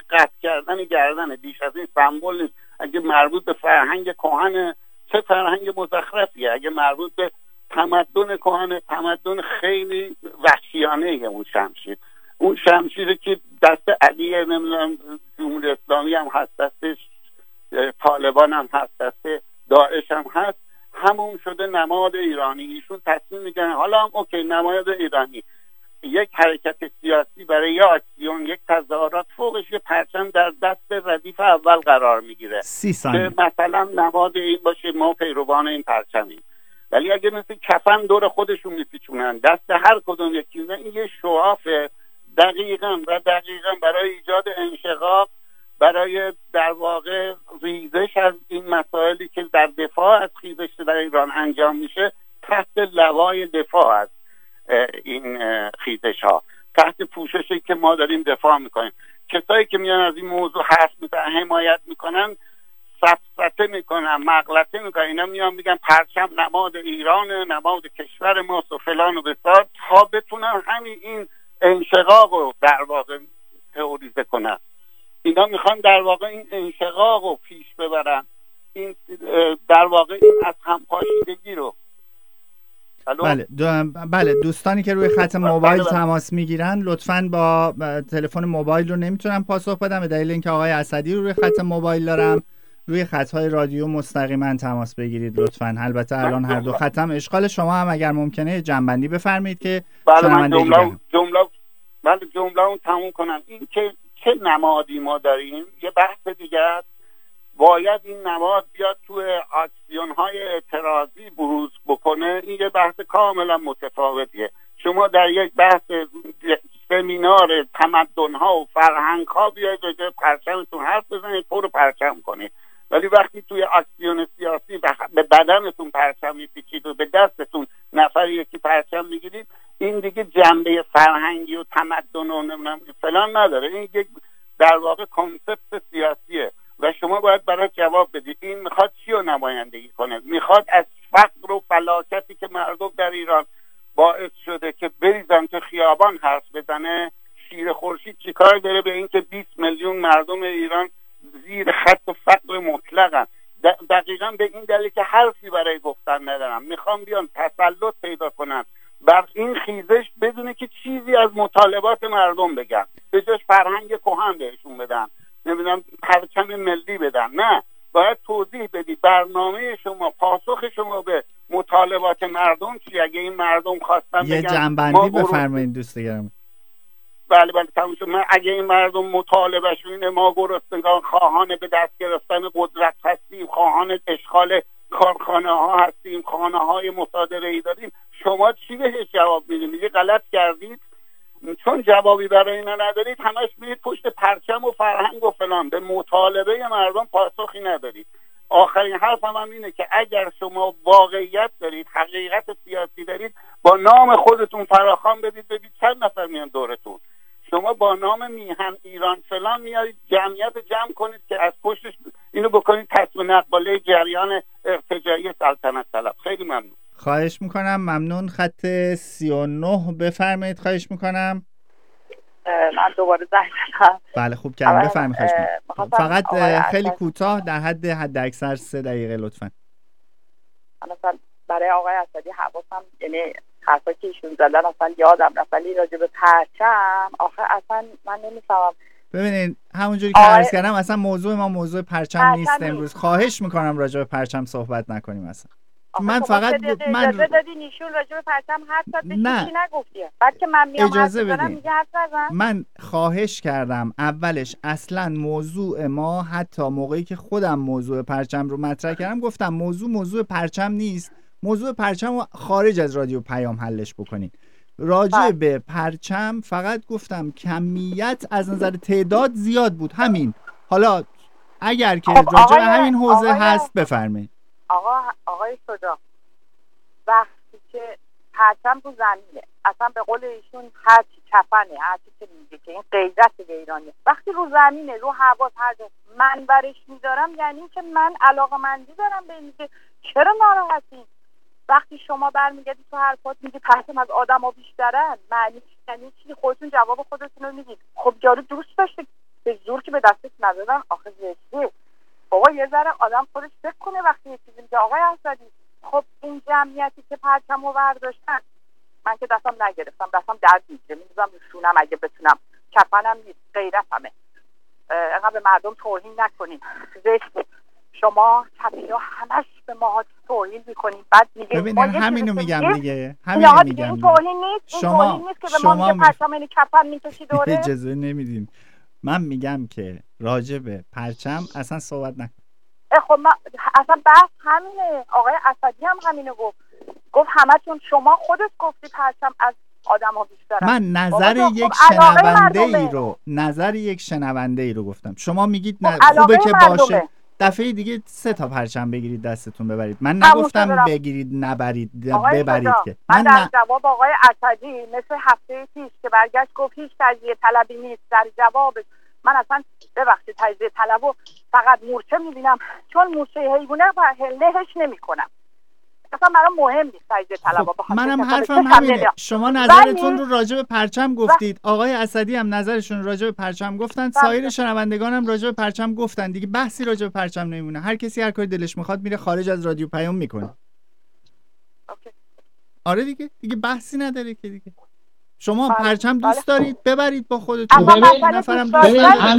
Speaker 5: قطع کردن گردنه، بیش از این سمبل نیست. اگه مربوط به فرهنگ کهن، چه فرهنگ مزخرفیه. اگه مربوط به تمدن کهن، تمدن خیلی وحشیانه اون شمشیر. اون شمشیری که دست علی نمیدونم جمهوری اسلامی هم هست، دست طالبان هم هست، دست داعش هم هست، همون شده نماد ایرانی. ایشون تصمیم میگن حالا هم اوکی نماد ایرانی، یک حرکت سیاسی برای یک اکسیون، یک تظاهرات، فوقش یه پرچم در دست ردیف اول قرار میگیره که مثلا نماد این باشه ما پیروان این پرچمیم. ولی اگه مثل کفن دور خودشون میپیچونن، دست هر کدوم یکی، این یه شعافه دقیقاً برای ایجاد انشقاق، برای در واقع ریزش از این مسائلی که در دفاع از خیزش در ایران انجام میشه تحت لوای دفاع از این خیزش ها، تحت پوششی که ما داریم دفاع میکنیم. کسایی که میان از این موضوع حرف میزنن، حمایت میکنن، سفسطه میکنن، مغلطه میکنن، اینا میان میگن پرچم نماد ایرانه، نماد کشور ماست و فلان و بسار، تا بتونن همین این انشقاق رو در واقع تئوریزه کنن. اینا میخوان در واقع این انشقاق رو پیش ببرن، این در واقع این از همپاشیدگی رو.
Speaker 1: بله دوستانی که روی خط موبایل تماس میگیرن لطفاً با تلفن موبایل رو نمیتونم پاسخ بدم به دلیل اینکه آقای اسدی روی خط موبایل دارم. روی خطهای رادیو مستقیما تماس بگیرید لطفاً. البته الان هر دو خطم اشغال. شما هم اگر ممکنه جنبندی بفرمایید که
Speaker 5: جمله اون تموم کنم. این که چه نمادی ما داریم یه بحث دیگه است. باید این نماد بیاد توی اکسیون‌های اعتراضی بروز بکنه، این یه بحث کاملا متفاوتیه. شما در یک بحث سمینار تمدن‌ها و فرهنگ‌ها بیاید راجع به پرچمتون حرف بزنید، پر پرچم کنید، ولی وقتی توی اکسیون سیاسی به بدنتون پرچم می‌پیچید و به دستتون نفر یکی پرچم می‌گیرید، این دیگه جنبه فرهنگی و تمدن و نمیدونم فلان نداره. این یک در واقع کانسپت سیاسیه و شما باید براش جواب بدید. این میخواد چی رو نمایندگی کنه؟ میخواد از فقر و فلاکتی که مردم در ایران باعث شده که بریزن تو خیابان حرف بزنه؟ شیر خورشید چیکار داره به این که 20 میلیون مردم ایران زیر خط فقر مطلقن؟ دقیقاً به این دلیل که حرفی برای گفتن ندارن، میخوام بیان تسلط پیدا کنن بر این خیزش بدونه که چیزی از مطالبات مردم بگن، به جاش فرهنگ کهن بهشون بدن، نمیدونم پرچم ملی بدن. نه، باید توضیح بدی برنامه شما، پاسخ شما به مطالبات مردم چی. اگه این مردم خواستن
Speaker 1: یه جنبندی بفرمایید دوست گرامی.
Speaker 5: بله تموم شد. اگه این مردم مطالبهشون اینه ما گرسنگان خواهان به دست گرفتن قدرت هستیم، خواهان اشغال کارخانه ها هستیم، خانه های مصادره ای داریم، شما چی بهش جواب میدید؟ میگه غلط کردید. چون جوابی برای اینا ندارید همش میرید پشت پرچم و فرهنگ و فلان، به مطالبه مردم پاسخی ندارید. آخرین حرفم هم اینه که اگر شما واقعیت دارید، حقیقت سیاسی دارید، با نام خودتون فراخوان بدید، ببینید چند نفر میان دورتون. شما با نام میهن ایران فلان میارید، جمعیت جمع کنید که از پشتش اینو بکنید تصمیم نقباله جریان ارتجاعی سلطنت طلب. خیلی ممنون.
Speaker 1: خواهش میکنم. ممنون. خط 39 بفرمایید. خواهش میکنم.
Speaker 6: من دوباره زنگ زدم.
Speaker 1: بله خوب کردم. بفرمایید. خواهش میکنم. فقط خیلی کوتاه در حد اکثر 3 دقیقه لطفاً.
Speaker 6: مثلا برای آقای اسدی حواسم، یعنی حرفایی که ایشون زدن اصلا یادم رفت، ولی راجع به پرچم آخه اصلا من نمیفهمم.
Speaker 1: ببینید همونجوری که عرض کردم اصلا موضوع ما موضوع پرچم نیست امروز. خواهش میکنم راجع به پرچم صحبت نکنیم اصلا. من فقط
Speaker 6: اجازه دادین ایشون راجع به پرچم حرف زد، چی نگفتی؟ بعد که من میام
Speaker 1: اجازه
Speaker 6: بدین میگه حرف نزن.
Speaker 1: من خواهش کردم اولش اصلا موضوع ما، حتی موقعی که خودم موضوع پرچم رو مطرح کردم گفتم موضوع پرچم نیست، موضوع پرچم رو خارج از رادیو پیام حلش بکنید. راجع به پرچم فقط گفتم کمیت از نظر تعداد زیاد بود، همین. حالا اگر که راجع به همین حوزه هست بفرمایید.
Speaker 6: آقای شجاع، وقتی که پرچم رو زمینه، اصلا به قول ایشون هرچی کفنه، هرچی که میگه که این غیرت ایرانیه، وقتی رو زمینه، رو هوا، هر جا من برش میذارم، یعنی که من علاقه‌مندی دارم به این که چرا ناراحتین؟ وقتی شما برمیگردید تو حرفات میگه پرچم از آدم‌ها بیشترن، معنی یعنی چی؟ خودتون جواب خودتون رو میدید. خب جالب دوست داشته به زور که به دستش ندادن آخه زشته. بابا یه ذره آدم خودش فکر کنه وقتی یه چیزی میگه. آقای اسدی خب این جمعیتی که پرچمو برداشتن، من که دستم نگرفتم، دستم درد میگیره، میذارم روشونم اگه بتونم، کفنم نیست، غیرتمه. انقدر به مردم توهین نکنیم، زشته. شما چپیا همش به ما توهین میکنین، بعد میگه
Speaker 1: ببینین همینو میگم دیگه،
Speaker 6: همینو میگم. این توهین نیست، این توهین نیست که به ما میگه پرچم اینو کفن میکشی دوره.
Speaker 1: اجازه نمیدین. من میگم که راجع به پرچم اصلا صحبت نکن.
Speaker 6: خب من اصلا بحث همینه. آقای اسدی هم همینو گفت همتون شما خودت گفتی پرچم از آدم‌ها بیشتره.
Speaker 1: من نظر یک شنونده ای رو گفتم. شما میگید نه خوبه که باشه، دفعه دیگه 3 تا پرچم بگیرید دستتون ببرید. من نگفتم بگیرید نبرید ببرید که.
Speaker 6: من در جواب آقای اسدی مثل هفته پیش که برگشت گفت هیچ تجزیه طلبی نیست، در جوابش من اصلا ببخشید تجزیه طلبو فقط مورچه میبینم، چون مورچه حیوانه و لهش نمیکنم. اصلا برام مهم نیست تجزیه طلبا.
Speaker 1: منم حرفم همینه. شما نظرتون رو راجع به پرچم گفتید، آقای اسدی هم نظرشون راجع به پرچم گفتن، سایر شنوندگان هم راجع به پرچم گفتن دیگه. بحثی راجع به پرچم نمیمونه. هر کسی هر کاری دلش میخواد میره خارج از رادیو پیام میکنه. آره دیگه بحثی نداره که دیگه. شما پرچم دوست دارید ببرید با خودتون.
Speaker 6: نفرم دوست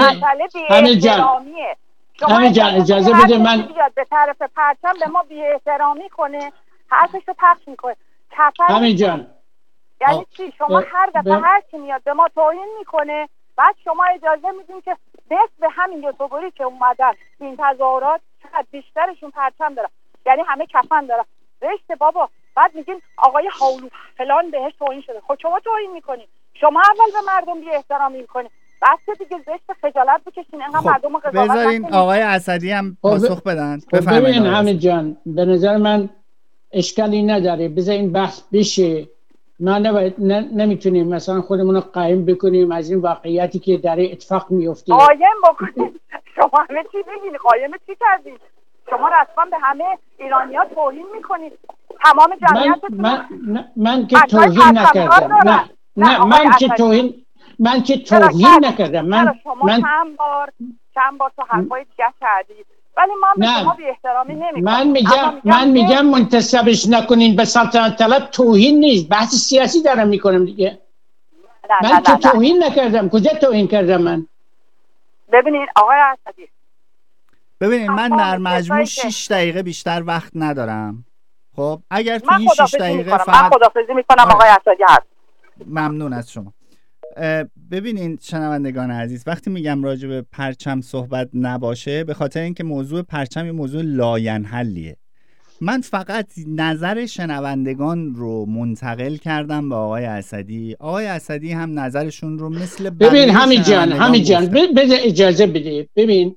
Speaker 6: همه
Speaker 3: جان اجازه بده من
Speaker 6: به طرف پرچم به ما بی احترامی کنه، حرفشو پخش میکنه.
Speaker 3: همه جان
Speaker 6: یعنی چی؟ شما هر دفعه هر کی میاد به ما توهین میکنه، بعد شما اجازه میدین که دست به همین یوتیوبری که اومدن این تظاهرات چقدر بیشترشون پرچم دارن، یعنی همه کفن دارن. زشته بابا. بعد میگین آقای هاولو فلان بهش توهین شده. خب شما توهین میکنین، شما اول به مردم بی احترامی میکنین، بس دیگه زشت خجالت بکشین. اینقدر مردم رو قضاوت
Speaker 1: بذارین آقای اسدی هم پاسخ بدن.
Speaker 3: ببین همین جان به نظر من اشکالی نداره، بذارین بحث بشه. ما نمیتونیم مثلا خودمون رو قایم بکنیم از این واقعیتی که در اتفاق میفته.
Speaker 6: قایم بکنیم؟ شما همه چی بگین، قایم چی کردید؟ شما رسما به همه ایرانی‌ها توهین میکنید. تمام جمعیتتون
Speaker 3: من که توهین نکردم. نه من که توهین نکردم.
Speaker 6: من چند بار تو حرفای دیگه کردید، ولی ما به شما بی احترامی نمی‌کنیم.
Speaker 3: من میگم منتسبش نکنین به سلطنت طلب. توهین نیست، بحث سیاسی دارم میکنم دیگه. من که توهین نکردم. کجا توهین کردم من؟
Speaker 6: ببینید آقای اسدی،
Speaker 1: ببینید من در مجموع 6 دقیقه بیشتر وقت ندارم. خب اگر تو این 6 دقیقه فقط
Speaker 6: من خداحافظی میکنم آقای اسدی هست.
Speaker 1: ممنون از شما. ببینید شنوندگان عزیز، وقتی میگم راجع به پرچم صحبت نباشه به خاطر اینکه موضوع پرچم یه موضوع لاینحلیه. من فقط نظر شنوندگان رو منتقل کردم به آقای اسدی. آقای اسدی هم نظرشون رو مثل
Speaker 3: ببین همین جان بده اجازه بده. ببین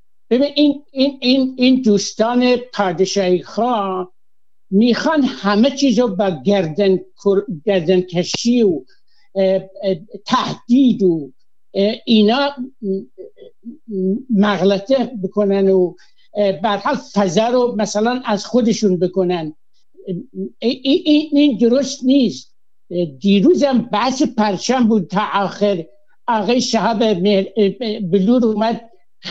Speaker 3: این دوستان پادشاهی خواه میخوان همه چیز رو با گردن کشی و تهدید و اینا مغلطه بکنن و برحال فضا رو مثلا از خودشون بکنن. این درست نیست. دیروزم بحث پرچم بود تا آخر. آقای شهاب بلور اومد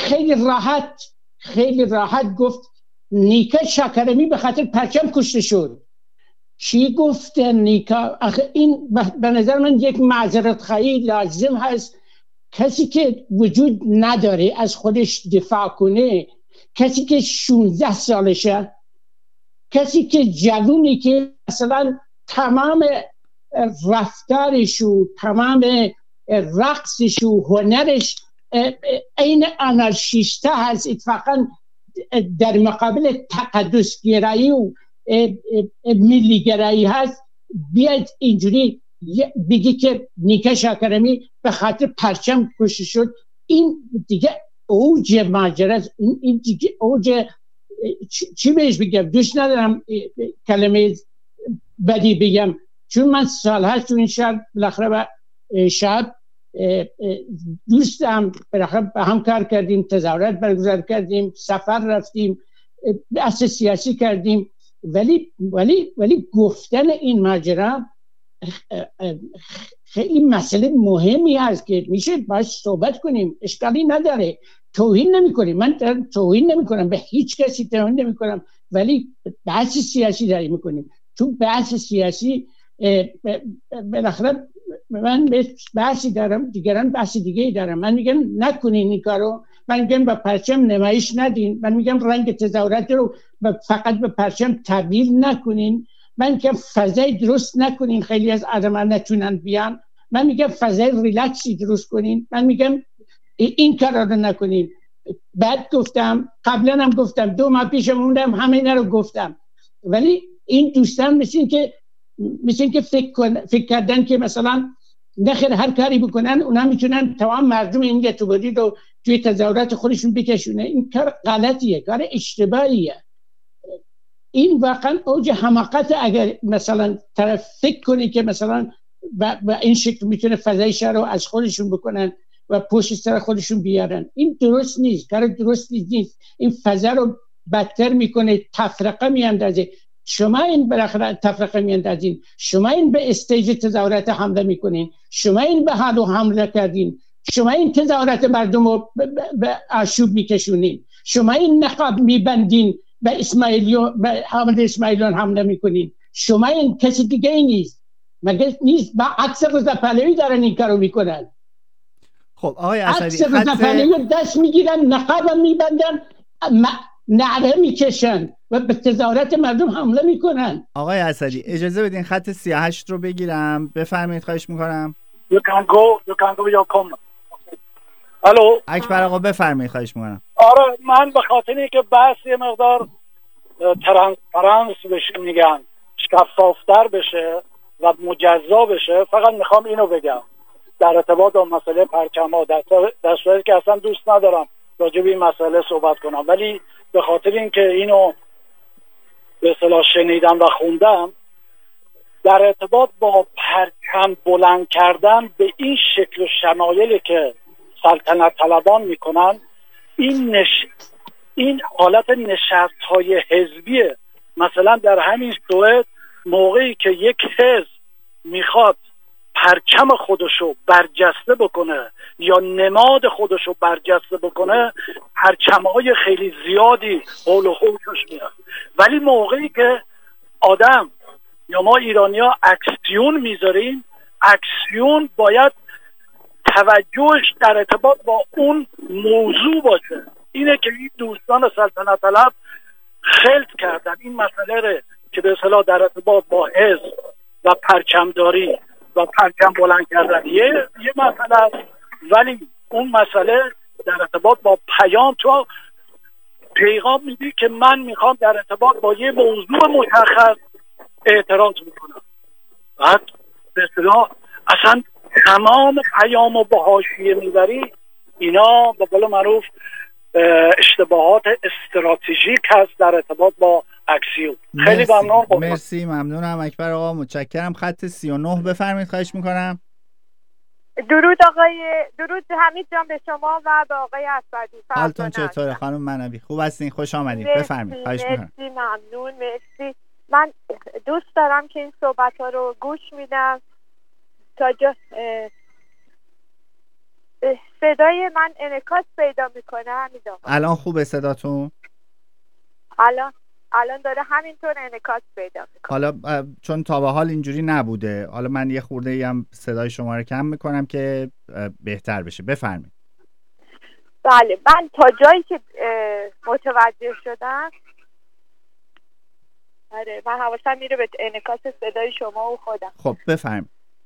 Speaker 3: خیلی راحت گفت نیکا شاکرمی به خاطر پرچم کشته شد. چی گفتن نیکا؟ آخه این به نظر من یک معذرت خواهی لازم هست. کسی که وجود نداره از خودش دفاع کنه، کسی که 16 سالشه، کسی که جوونی که مثلا تمام رفتارش و تمام رقصش و هنرش این آنارشیسته هست، اتفاقا در مقابل تقدس گرایی و ملی گرایی هست، بیاد اینجوری بگی که نیکا شاکرمی به خاطر پرچم کشته شد. این دیگه اوج ماجرا است. این دیگه اوج چی بهش بگم؟ دوست ندارم کلمه بدی بگم، چون من سالهاست تو این شهر بالاخره با شب دوستم بالاخره با هم کار کردیم، تظاهرات برگزار کردیم، سفر رفتیم، بحث سیاسی کردیم، ولی گفتن این ماجرا خیلی مسئله مهمی هست که میشه باید صحبت کنیم، اشکالی نداره. توهین نمی‌کنیم، من توهین نمی‌کنم، به هیچ کسی توهین نمی‌کنم، ولی بحث سیاسی داریم می‌کنیم. تو بحث سیاسی بالاخره من بحثی دارم، دیگران بحث دیگه‌ای دارم. من میگم نکنین این کارو، من میگم با پرچم نمایش ندین، من میگم رنگ تظاهرات رو فقط به پرچم تبدیل نکنین، من میگم فضای درست نکنین، خیلی از آدما نتونن بیان، من میگم فضای ریلکسی درست کنین، من میگم این کارا رو نکنین. بعد گفتم، قبلا هم گفتم، 2 ماه پیش موندم همه رو گفتم، ولی این دوستان مثل که فکر کردن که مثلا نخیر هر کاری بکنن اونا میتونن تمام مردم این یتوبری رو توی تظاهرات خودشون بکشونه. این کار غلطیه، کار اشتباهیه. این واقعا اوج حماقت. اگر مثلا طرف فکر کنه که مثلا با این شکل میتونه فضای شهر رو از خودشون بکنن و پشت سر خودشون بیارن، این درست نیست، کار درست نیست. این فضا رو بدتر میکنه، تفرقه میاندازه. شما این بالاخره تفرقه میاندازین، شما این به استیج تظاهرات حمله میکنین، شما این به حال حمله کردین، شما این تظاهرات مردم رو به آشوب میکشونین، شما این نقاب میبندین، به حامد اسماعیلیون حمله میکنین. شما این کسی دیگه ای نیست، مگه نیست؟ با عکس رضا پهلوی دارن این کارو میکنن.
Speaker 1: خب آقای اسدی،
Speaker 3: عکس رضا پهلوی دست میگیرن، نقاب میبندن، نعره میکشن و به تظاهرات مردم حمله میکنن.
Speaker 1: آقای اسدی اجازه بدین خط 38 رو بگیرم، بفرمایید، خواهش میکنم.
Speaker 7: You can go your comment. الو
Speaker 1: اکبر آقا بفرمایید، خواهش میکنم.
Speaker 7: آره، من به خاطر اینکه بحث یه مقدار ترانسپرنس بشه، میگن شفافتر بشه و مجزا بشه، فقط میخوام اینو بگم در ارتباط با مسئله پرچم‌ها، در صورتی که اصلا دوست ندارم راجع به این مسئله صحبت کنم، ولی به خاطر اینکه اینو به اصطلاح شنیدم و خوندم، در ارتباط با پرچم بلند کردن به این شکل و شمایلی که سلطنت طلبان میکنن، این حالت نشست‌های حزبیه. مثلا در همین سوئد موقعی که یک حزب میخواد پرچم خودشو برجسته بکنه یا نماد خودشو برجسته بکنه، پرچم‌های خیلی زیادی حول و حوشش میاد، ولی موقعی که آدم یا ما ایرانی‌ها اکسیون میذاریم، اکسیون باید توجهش در ارتباط با اون موضوع باشه. اینه که این دوستان سلطنت طلب خلط کردن این مسئله رو که به اصطلاح در ارتباط با حزب و پرچمداری و پرچم بلند کردن یه مسئله است، ولی اون مسئله در ارتباط با پیام، تو پیغام میدی که من میخوام در ارتباط با یه موضوع مشخص اعتراض میکنم، بعد به اصطلاح اصلا تمام پیامو با حاشیه میبری. اینا به قول معروف اشتباهات استراتژیک هست در ارتباط با اکسیون. خیلی ممنون.
Speaker 1: مرسی، ممنونم اکبر آقا، متشکرم. خط 39 بفرمایید، خواهش میکنم.
Speaker 6: درود حمید جان به شما و به آقای اسدی.
Speaker 1: حالتون چطوره خانم منوی؟ خوب هستین؟ خوش آمدید، بفرمایید، خواهش میکنم.
Speaker 6: مرسی، ممنون، مرسی. من دوست دارم که این صحبت ها رو گوش میدم تا جا صدای من انعکاس پیدا میکنه. حمید آقا
Speaker 1: الان خوبه صداتون؟
Speaker 6: الان داره همینطور انعکاس پیدا میکنه.
Speaker 1: حالا چون تا به حال اینجوری نبوده، حالا من یه خورده هم صدای شما رو کم میکنم که بهتر بشه. بفرمایید.
Speaker 6: بله، من تا جایی که متوجه شدم، آره، من حواسم میره به انعکاس صدای شما و خودم.
Speaker 1: خب بفرمایید.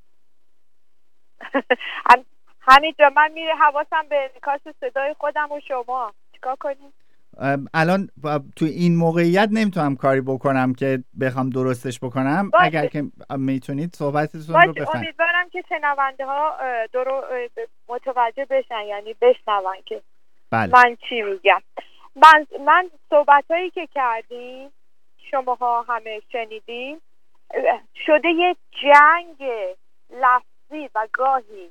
Speaker 6: همینجا من میره حواسم به انعکاس صدای خودم و شما. چیکار کنیم؟
Speaker 1: الان تو این موقعیت نمیتونم کاری بکنم که بخوام درستش بکنم.
Speaker 6: باشه.
Speaker 1: اگر که میتونید صحبتتون رو بفرمایید.
Speaker 6: امیدوارم که شنونده ها متوجه بشن، یعنی بشنون که
Speaker 1: بله.
Speaker 6: من چی میگم. من صحبتایی که کردیم شماها همه شنیدین، شده یک جنگ لفظی و گاهی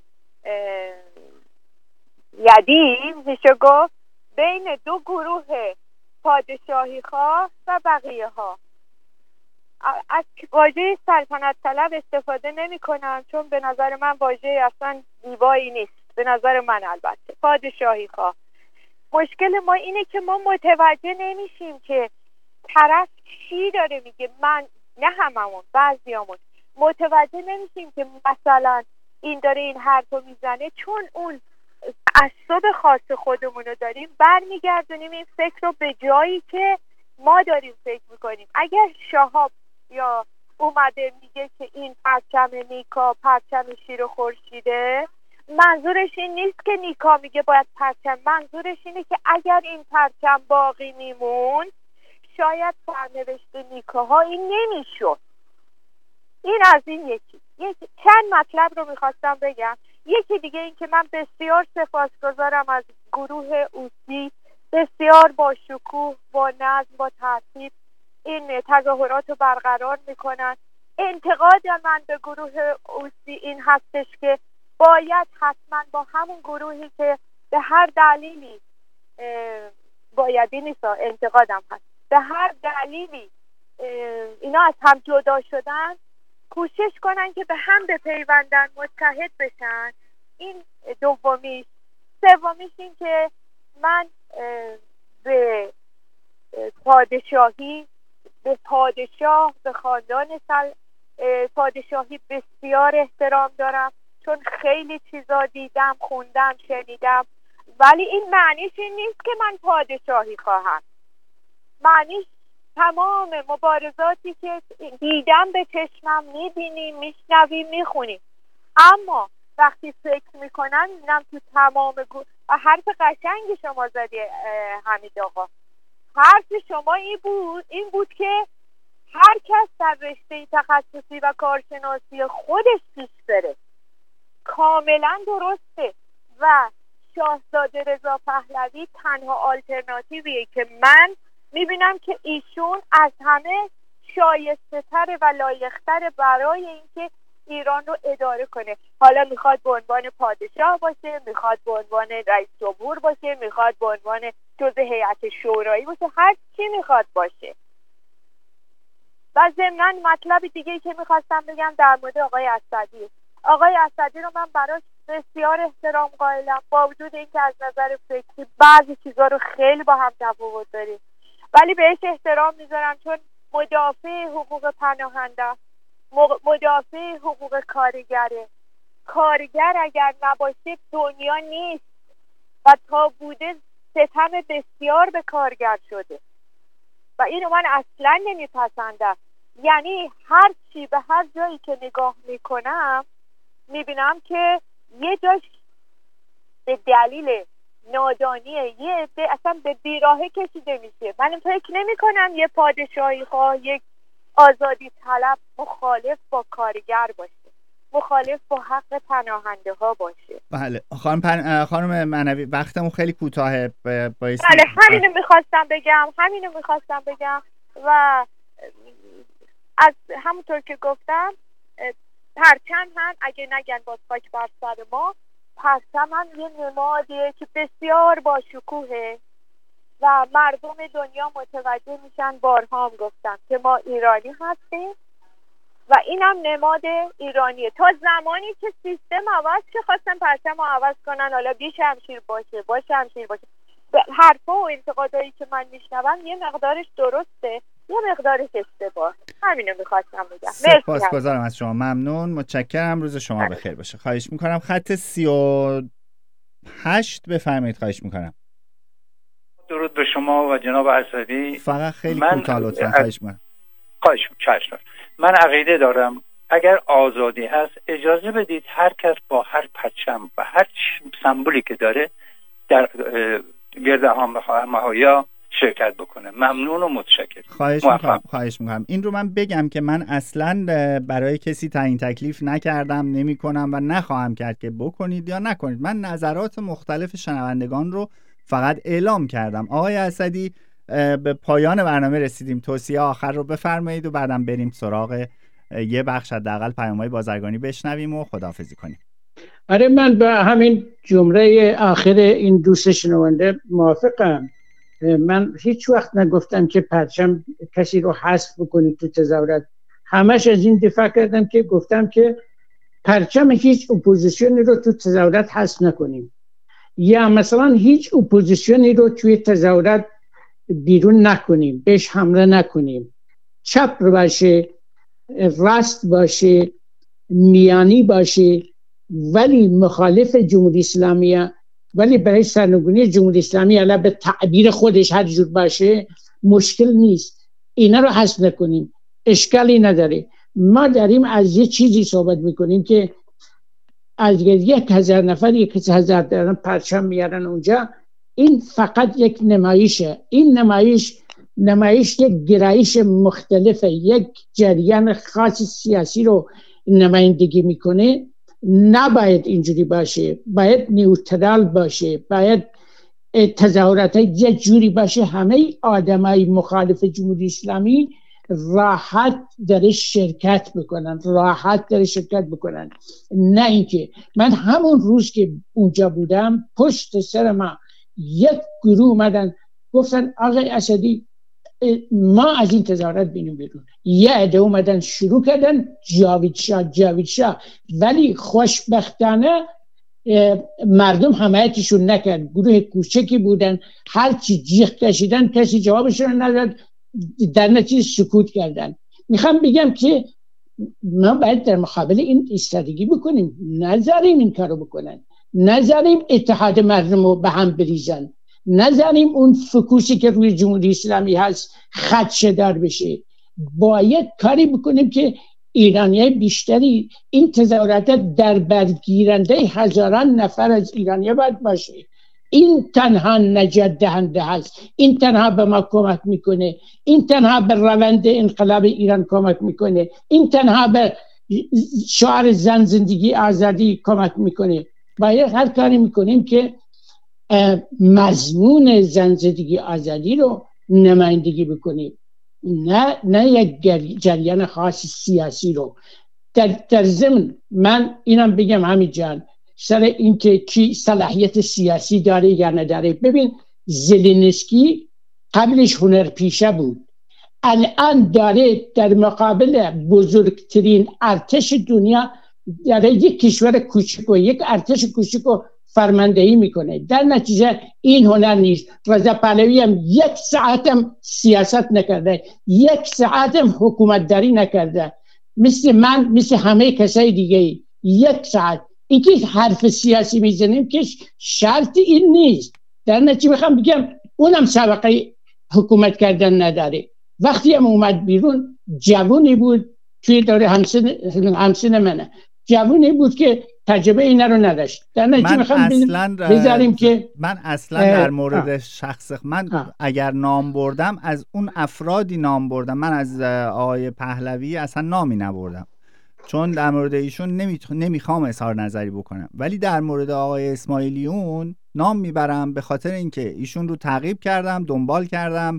Speaker 6: یدیم میشه گفت بین دو گروه پادشاهی خواه و بقیه ها. از واژه سلطنت طلب استفاده نمی کنم، چون به نظر من واژه اصلا زیبایی نیست، به نظر من. البته پادشاهی خواه. مشکل ما اینه که ما متوجه نمیشیم که طرف چی داره میگه. من نه هممون، بعضیامون متوجه نمیشیم که مثلا این داره این حرفو میزنه چون اون اعصاب خاص خودمونو داریم، برمیگردونیم این فکر رو به جایی که ما داریم فکر میکنیم. اگر شهاب یا اومده میگه که این پرچم نیکا پرچم شیر و خورشیده، منظورش این نیست که نیکا میگه باید پرچم، منظورش اینه که اگر این پرچم باقی میمون شاید سرنوشت نیکاها این نمیشد. این از این یکی چند مطلب رو میخواستم بگم. یکی دیگه این که من بسیار سپاسگزارم از گروه اوسی، بسیار با شکوه، با نظم، با ترتیب این تظاهرات رو برقرار میکنن. انتقاد من به گروه اوسی این هستش که باید حتما با همون گروهی که به هر دلیلی بایدی نیست، انتقادم هست، به هر دلیلی اینا از هم جدا شدن، کوشش کنن که به هم بپیوندن، متحد بشن. این دومیش. سومیش این که من به پادشاهی، به پادشاه، به خاندان پادشاهی بسیار احترام دارم، چون خیلی چیزا دیدم، خوندم، شنیدم. ولی این معنیش این نیست که من پادشاهی خواهم. معنیش تمام مبارزاتی که دیدم به چشمم، میبینیم، میشنویم، میخونیم. اما وقتی فکر میکنم میبینم تو تمام و حرف قشنگی شما زدی حمید آقا، حرف شما این بود که هر کس در رشته تخصصی و کارشناسی خودش پیش بره. کاملا درسته و شاهزاده رضا پهلوی تنها آلترناتیویه که من میبینم که ایشون از همه شایسته تر و لایق‌تر برای اینکه ایران رو اداره کنه. حالا میخواد به عنوان پادشاه باشه، میخواد به عنوان رئیس جمهور باشه، میخواد به عنوان جزء هیئت شورایی باشه، هر چی میخواد باشه. و ضمناً مطلب دیگه که میخواستم بگم در مورد آقای اسدی. آقای اسدی رو من براش بسیار احترام قائلم، با وجود اینکه از نظر فکری بعضی چیزا رو خیلی با هم تفاوت داریم، ولی بهش احترام میذارم چون مدافع حقوق پناهنده، مدافع حقوق کارگره. کارگر اگر نباشه دنیا نیست و تا بوده ستم بسیار به کارگر شده و اینو من اصلا نمیپسندم. یعنی هر چی به هر جایی که نگاه میکنم میبینم که یه جاش به دلیل نادانی یه عده اصلا به بیراهه کشیده میشه. من فکر نمی کنم یه پادشاهی خواه، یک آزادی طلب مخالف با کارگر باشه، مخالف با حق پناهنده ها باشه.
Speaker 1: بله خانم معنوی وقتمون خیلی کوتاهه.
Speaker 6: بله همینو میخواستم بگم و از همونطور که گفتم پرچم هم اگه نگن باز خاک بر سر ما، پرچم هم یه نمادیه که بسیار با شکوهه و مردم دنیا متوجه میشن. بارها هم گفتم که ما ایرانی هستیم و اینم نماد ایرانیه. تا زمانی که سیستم عوض که خواستن پرچم رو عوض کنن، حالا بی شمشیر باشه با شمشیر باشه، حرفا و انتقادایی که من میشنوم یه مقدارش درسته یه مقدارش اشتباه. همینو میخواستم بگم.
Speaker 1: سپاسگزارم از شما، ممنون، متشکرم. روز شما بخیر باشه. خواهش میکنم خط 38 بفرمایید. خواهش میکنم.
Speaker 8: درود به شما و جناب اسدی.
Speaker 1: فقط خیلی کوتاه لطفا. خواهش میکنم.
Speaker 8: من عقیده دارم اگر آزادی هست اجازه بدید هر کس با هر پرچم و هر سمبولی که داره در گردهمایا شرکت بکنه. ممنون و متشکرم.
Speaker 1: خواهش میکنم. این رو من بگم که من اصلا برای کسی تعیین تکلیف نکردم، نمی کنم و نخواهم کرد که بکنید یا نکنید. من نظرات مختلف شنوندگان رو فقط اعلام کردم. آقای اسدی به پایان برنامه رسیدیم. توصیه آخر رو بفرمایید و بعدم بریم سراغ یه بخش حداقل پیام‌های بازرگانی بشنویم و خداحافظی کنیم.
Speaker 3: آره من با همین جمله آخر این دوست شنونده موافقم. من هیچ وقت نگفتم که پرچم کسی رو حذف بکنید تو تظاهرات. همش از این دفاع کردم که گفتم که پرچم هیچ اپوزیسیونی رو تو تظاهرات حذف نکنیم، یا مثلا هیچ اپوزیسیونی رو توی تظاهرات بیرون نکنیم، بهش حمله نکنیم، چپ باشه، راست باشه، میانی باشه، ولی مخالف جمهوری اسلامی، ولی برای سرنگونی جمهوری اسلامی علاوه به تعبیر خودش هر جور باشه مشکل نیست، اینا رو حذف نکنیم، اشکالی نداره. ما داریم از یه چیزی صحبت میکنیم که از 1000 نفر 1000 دارن پرچم میارن اونجا، این فقط یک نمایشه. این نمایش یک گرایش مختلفه، یک جریان خاص سیاسی رو نمایندگی میکنه. نباید اینجوری باشه، باید نیوترال باشه، باید تظاهرات یک جوری باشه همه آدمای مخالف جمهوری اسلامی راحت درش شرکت بکنن. نه اینکه من همون روز که اونجا بودم پشت سر ما یک گروه اومدن گفتن آقای اسدی ما از این تظاهرات بینیم بیرون. یه عده اومدن شروع کردن جاوید شاه، ولی خوشبختانه مردم حمایتشون نکرد، گروه کوچکی بودن، هرچی جیغ کشیدن کسی جوابشون نداد، در نتیجه سکوت کردن. میخوام بگم که ما باید در مقابل این استراتژی بکنیم، نذاریم این کارو بکنن، نذاریم اتحاد مردم رو به هم بریزن، نذاریم اون فکوسی که روی جمهوری اسلامی هست خدشه‌دار بشه. باید کاری بکنیم که ایرانیای بیشتری این تظاهرات در برگیرنده هزاران نفر از ایرانیا باید باشه. این تنها نجات دهنده هست، این تنها به ما کمک میکنه، این تنها به روند انقلاب ایران کمک میکنه، این تنها به شعار زن زندگی آزادی کمک میکنه. باید هر کاری میکنیم که مضمون زن زندگی آزادی رو نمایندگی بکنیم، نه یک جریان خاص سیاسی رو. در ضمن من اینم بگم همین جان سر اینکه کی صلاحیت سیاسی داره یا نداره، ببین زلنسکی قبلش هنرپیشه بود، الان داره در مقابل بزرگترین ارتش دنیا داره یک کشور کوچیک یک ارتش کوچیک فرماندهی میکنه. در نتیجه این هنر نیست. رضا پهلوی هم 1 ساعت هم سیاست نکرده، 1 ساعت هم حکومتداری نکرده، مثل من، مثل همه کسای دیگه. 1 ساعت اینکه حرف سیاسی میزنیم که شرط این نیست. در نتیجه میخوام بگم اونم سابقه حکومت کردن نداره. وقتی هم اومد بیرون جوونی بود، توی دوره همسن منه، جوونی بود که تجربه اینا رو نداشت. در نتیجه میخوام بذاریم که
Speaker 1: من اصلا در مورد شخص من اگر نام بردم از اون افرادی نام بردم، من از آقای پهلوی اصلا نامی نبردم، چون در مورد ایشون نمیخوام اظهار نظری بکنم. ولی در مورد آقای اسماعیلیون نام میبرم به خاطر اینکه ایشون رو تعقیب کردم، دنبال کردم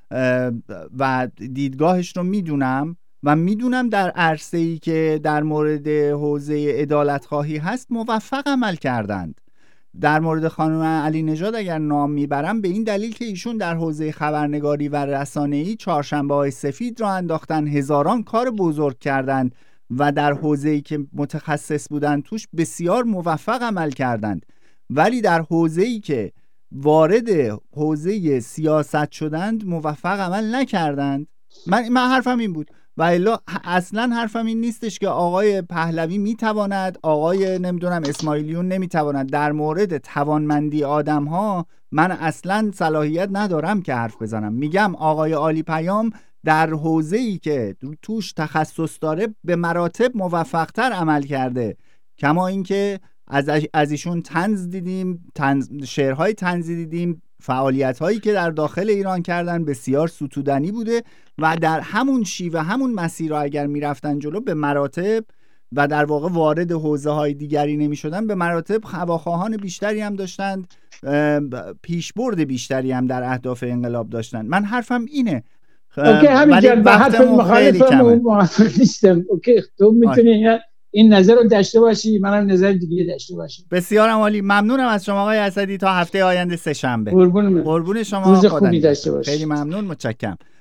Speaker 1: و دیدگاهش رو میدونم و میدونم در عرصه‌ای که در مورد حوزه عدالت‌خواهی هست موفق عمل کردند. در مورد خانم علی نژاد اگر نام میبرم به این دلیل که ایشون در حوزه خبرنگاری و رسانه‌ای چهارشنبه‌های سفید را انداختن، هزاران کار بزرگ کردند و در حوزه‌ای که متخصص بودند توش بسیار موفق عمل کردند. ولی در حوزه‌ای که وارد حوزه سیاست شدند موفق عمل نکردند. من حرفم این بود و الا اصلا حرفم این نیستش که آقای پهلوی میتواند، آقای نمیدونم اسماعیلیون نمیتواند. در مورد توانمندی آدم ها من اصلا صلاحیت ندارم که حرف بزنم. میگم آقای عالی پیام در حوزه‌ای که توش تخصص داره به مراتب موفق‌تر عمل کرده. کما اینکه از ایشون طنز دیدیم، شعرهای طنزی دیدیم، فعالیت‌هایی که در داخل ایران کردن بسیار ستودنی بوده و در همون شیوه همون مسیر را اگر میرفتن جلو به مراتب و در واقع وارد حوزه‌های دیگری نمی‌شدن به مراتب هواخواهان بیشتری هم داشتند، پیشبرد بیشتری هم در اهداف انقلاب داشتند. من حرفم اینه.
Speaker 3: اوکی همین به حرف مخالفم نیستم. اوکی تو میتونی این نظر رو داشته باشی، منم نظر دیگه داشته باشم.
Speaker 1: بسیار عالی، ممنونم از شما آقای اسدی. تا هفته آینده سه‌شنبه.
Speaker 3: قربون
Speaker 1: شما،
Speaker 3: روز خوبی داشته باشی.
Speaker 1: خیلی ممنون، متشکرم.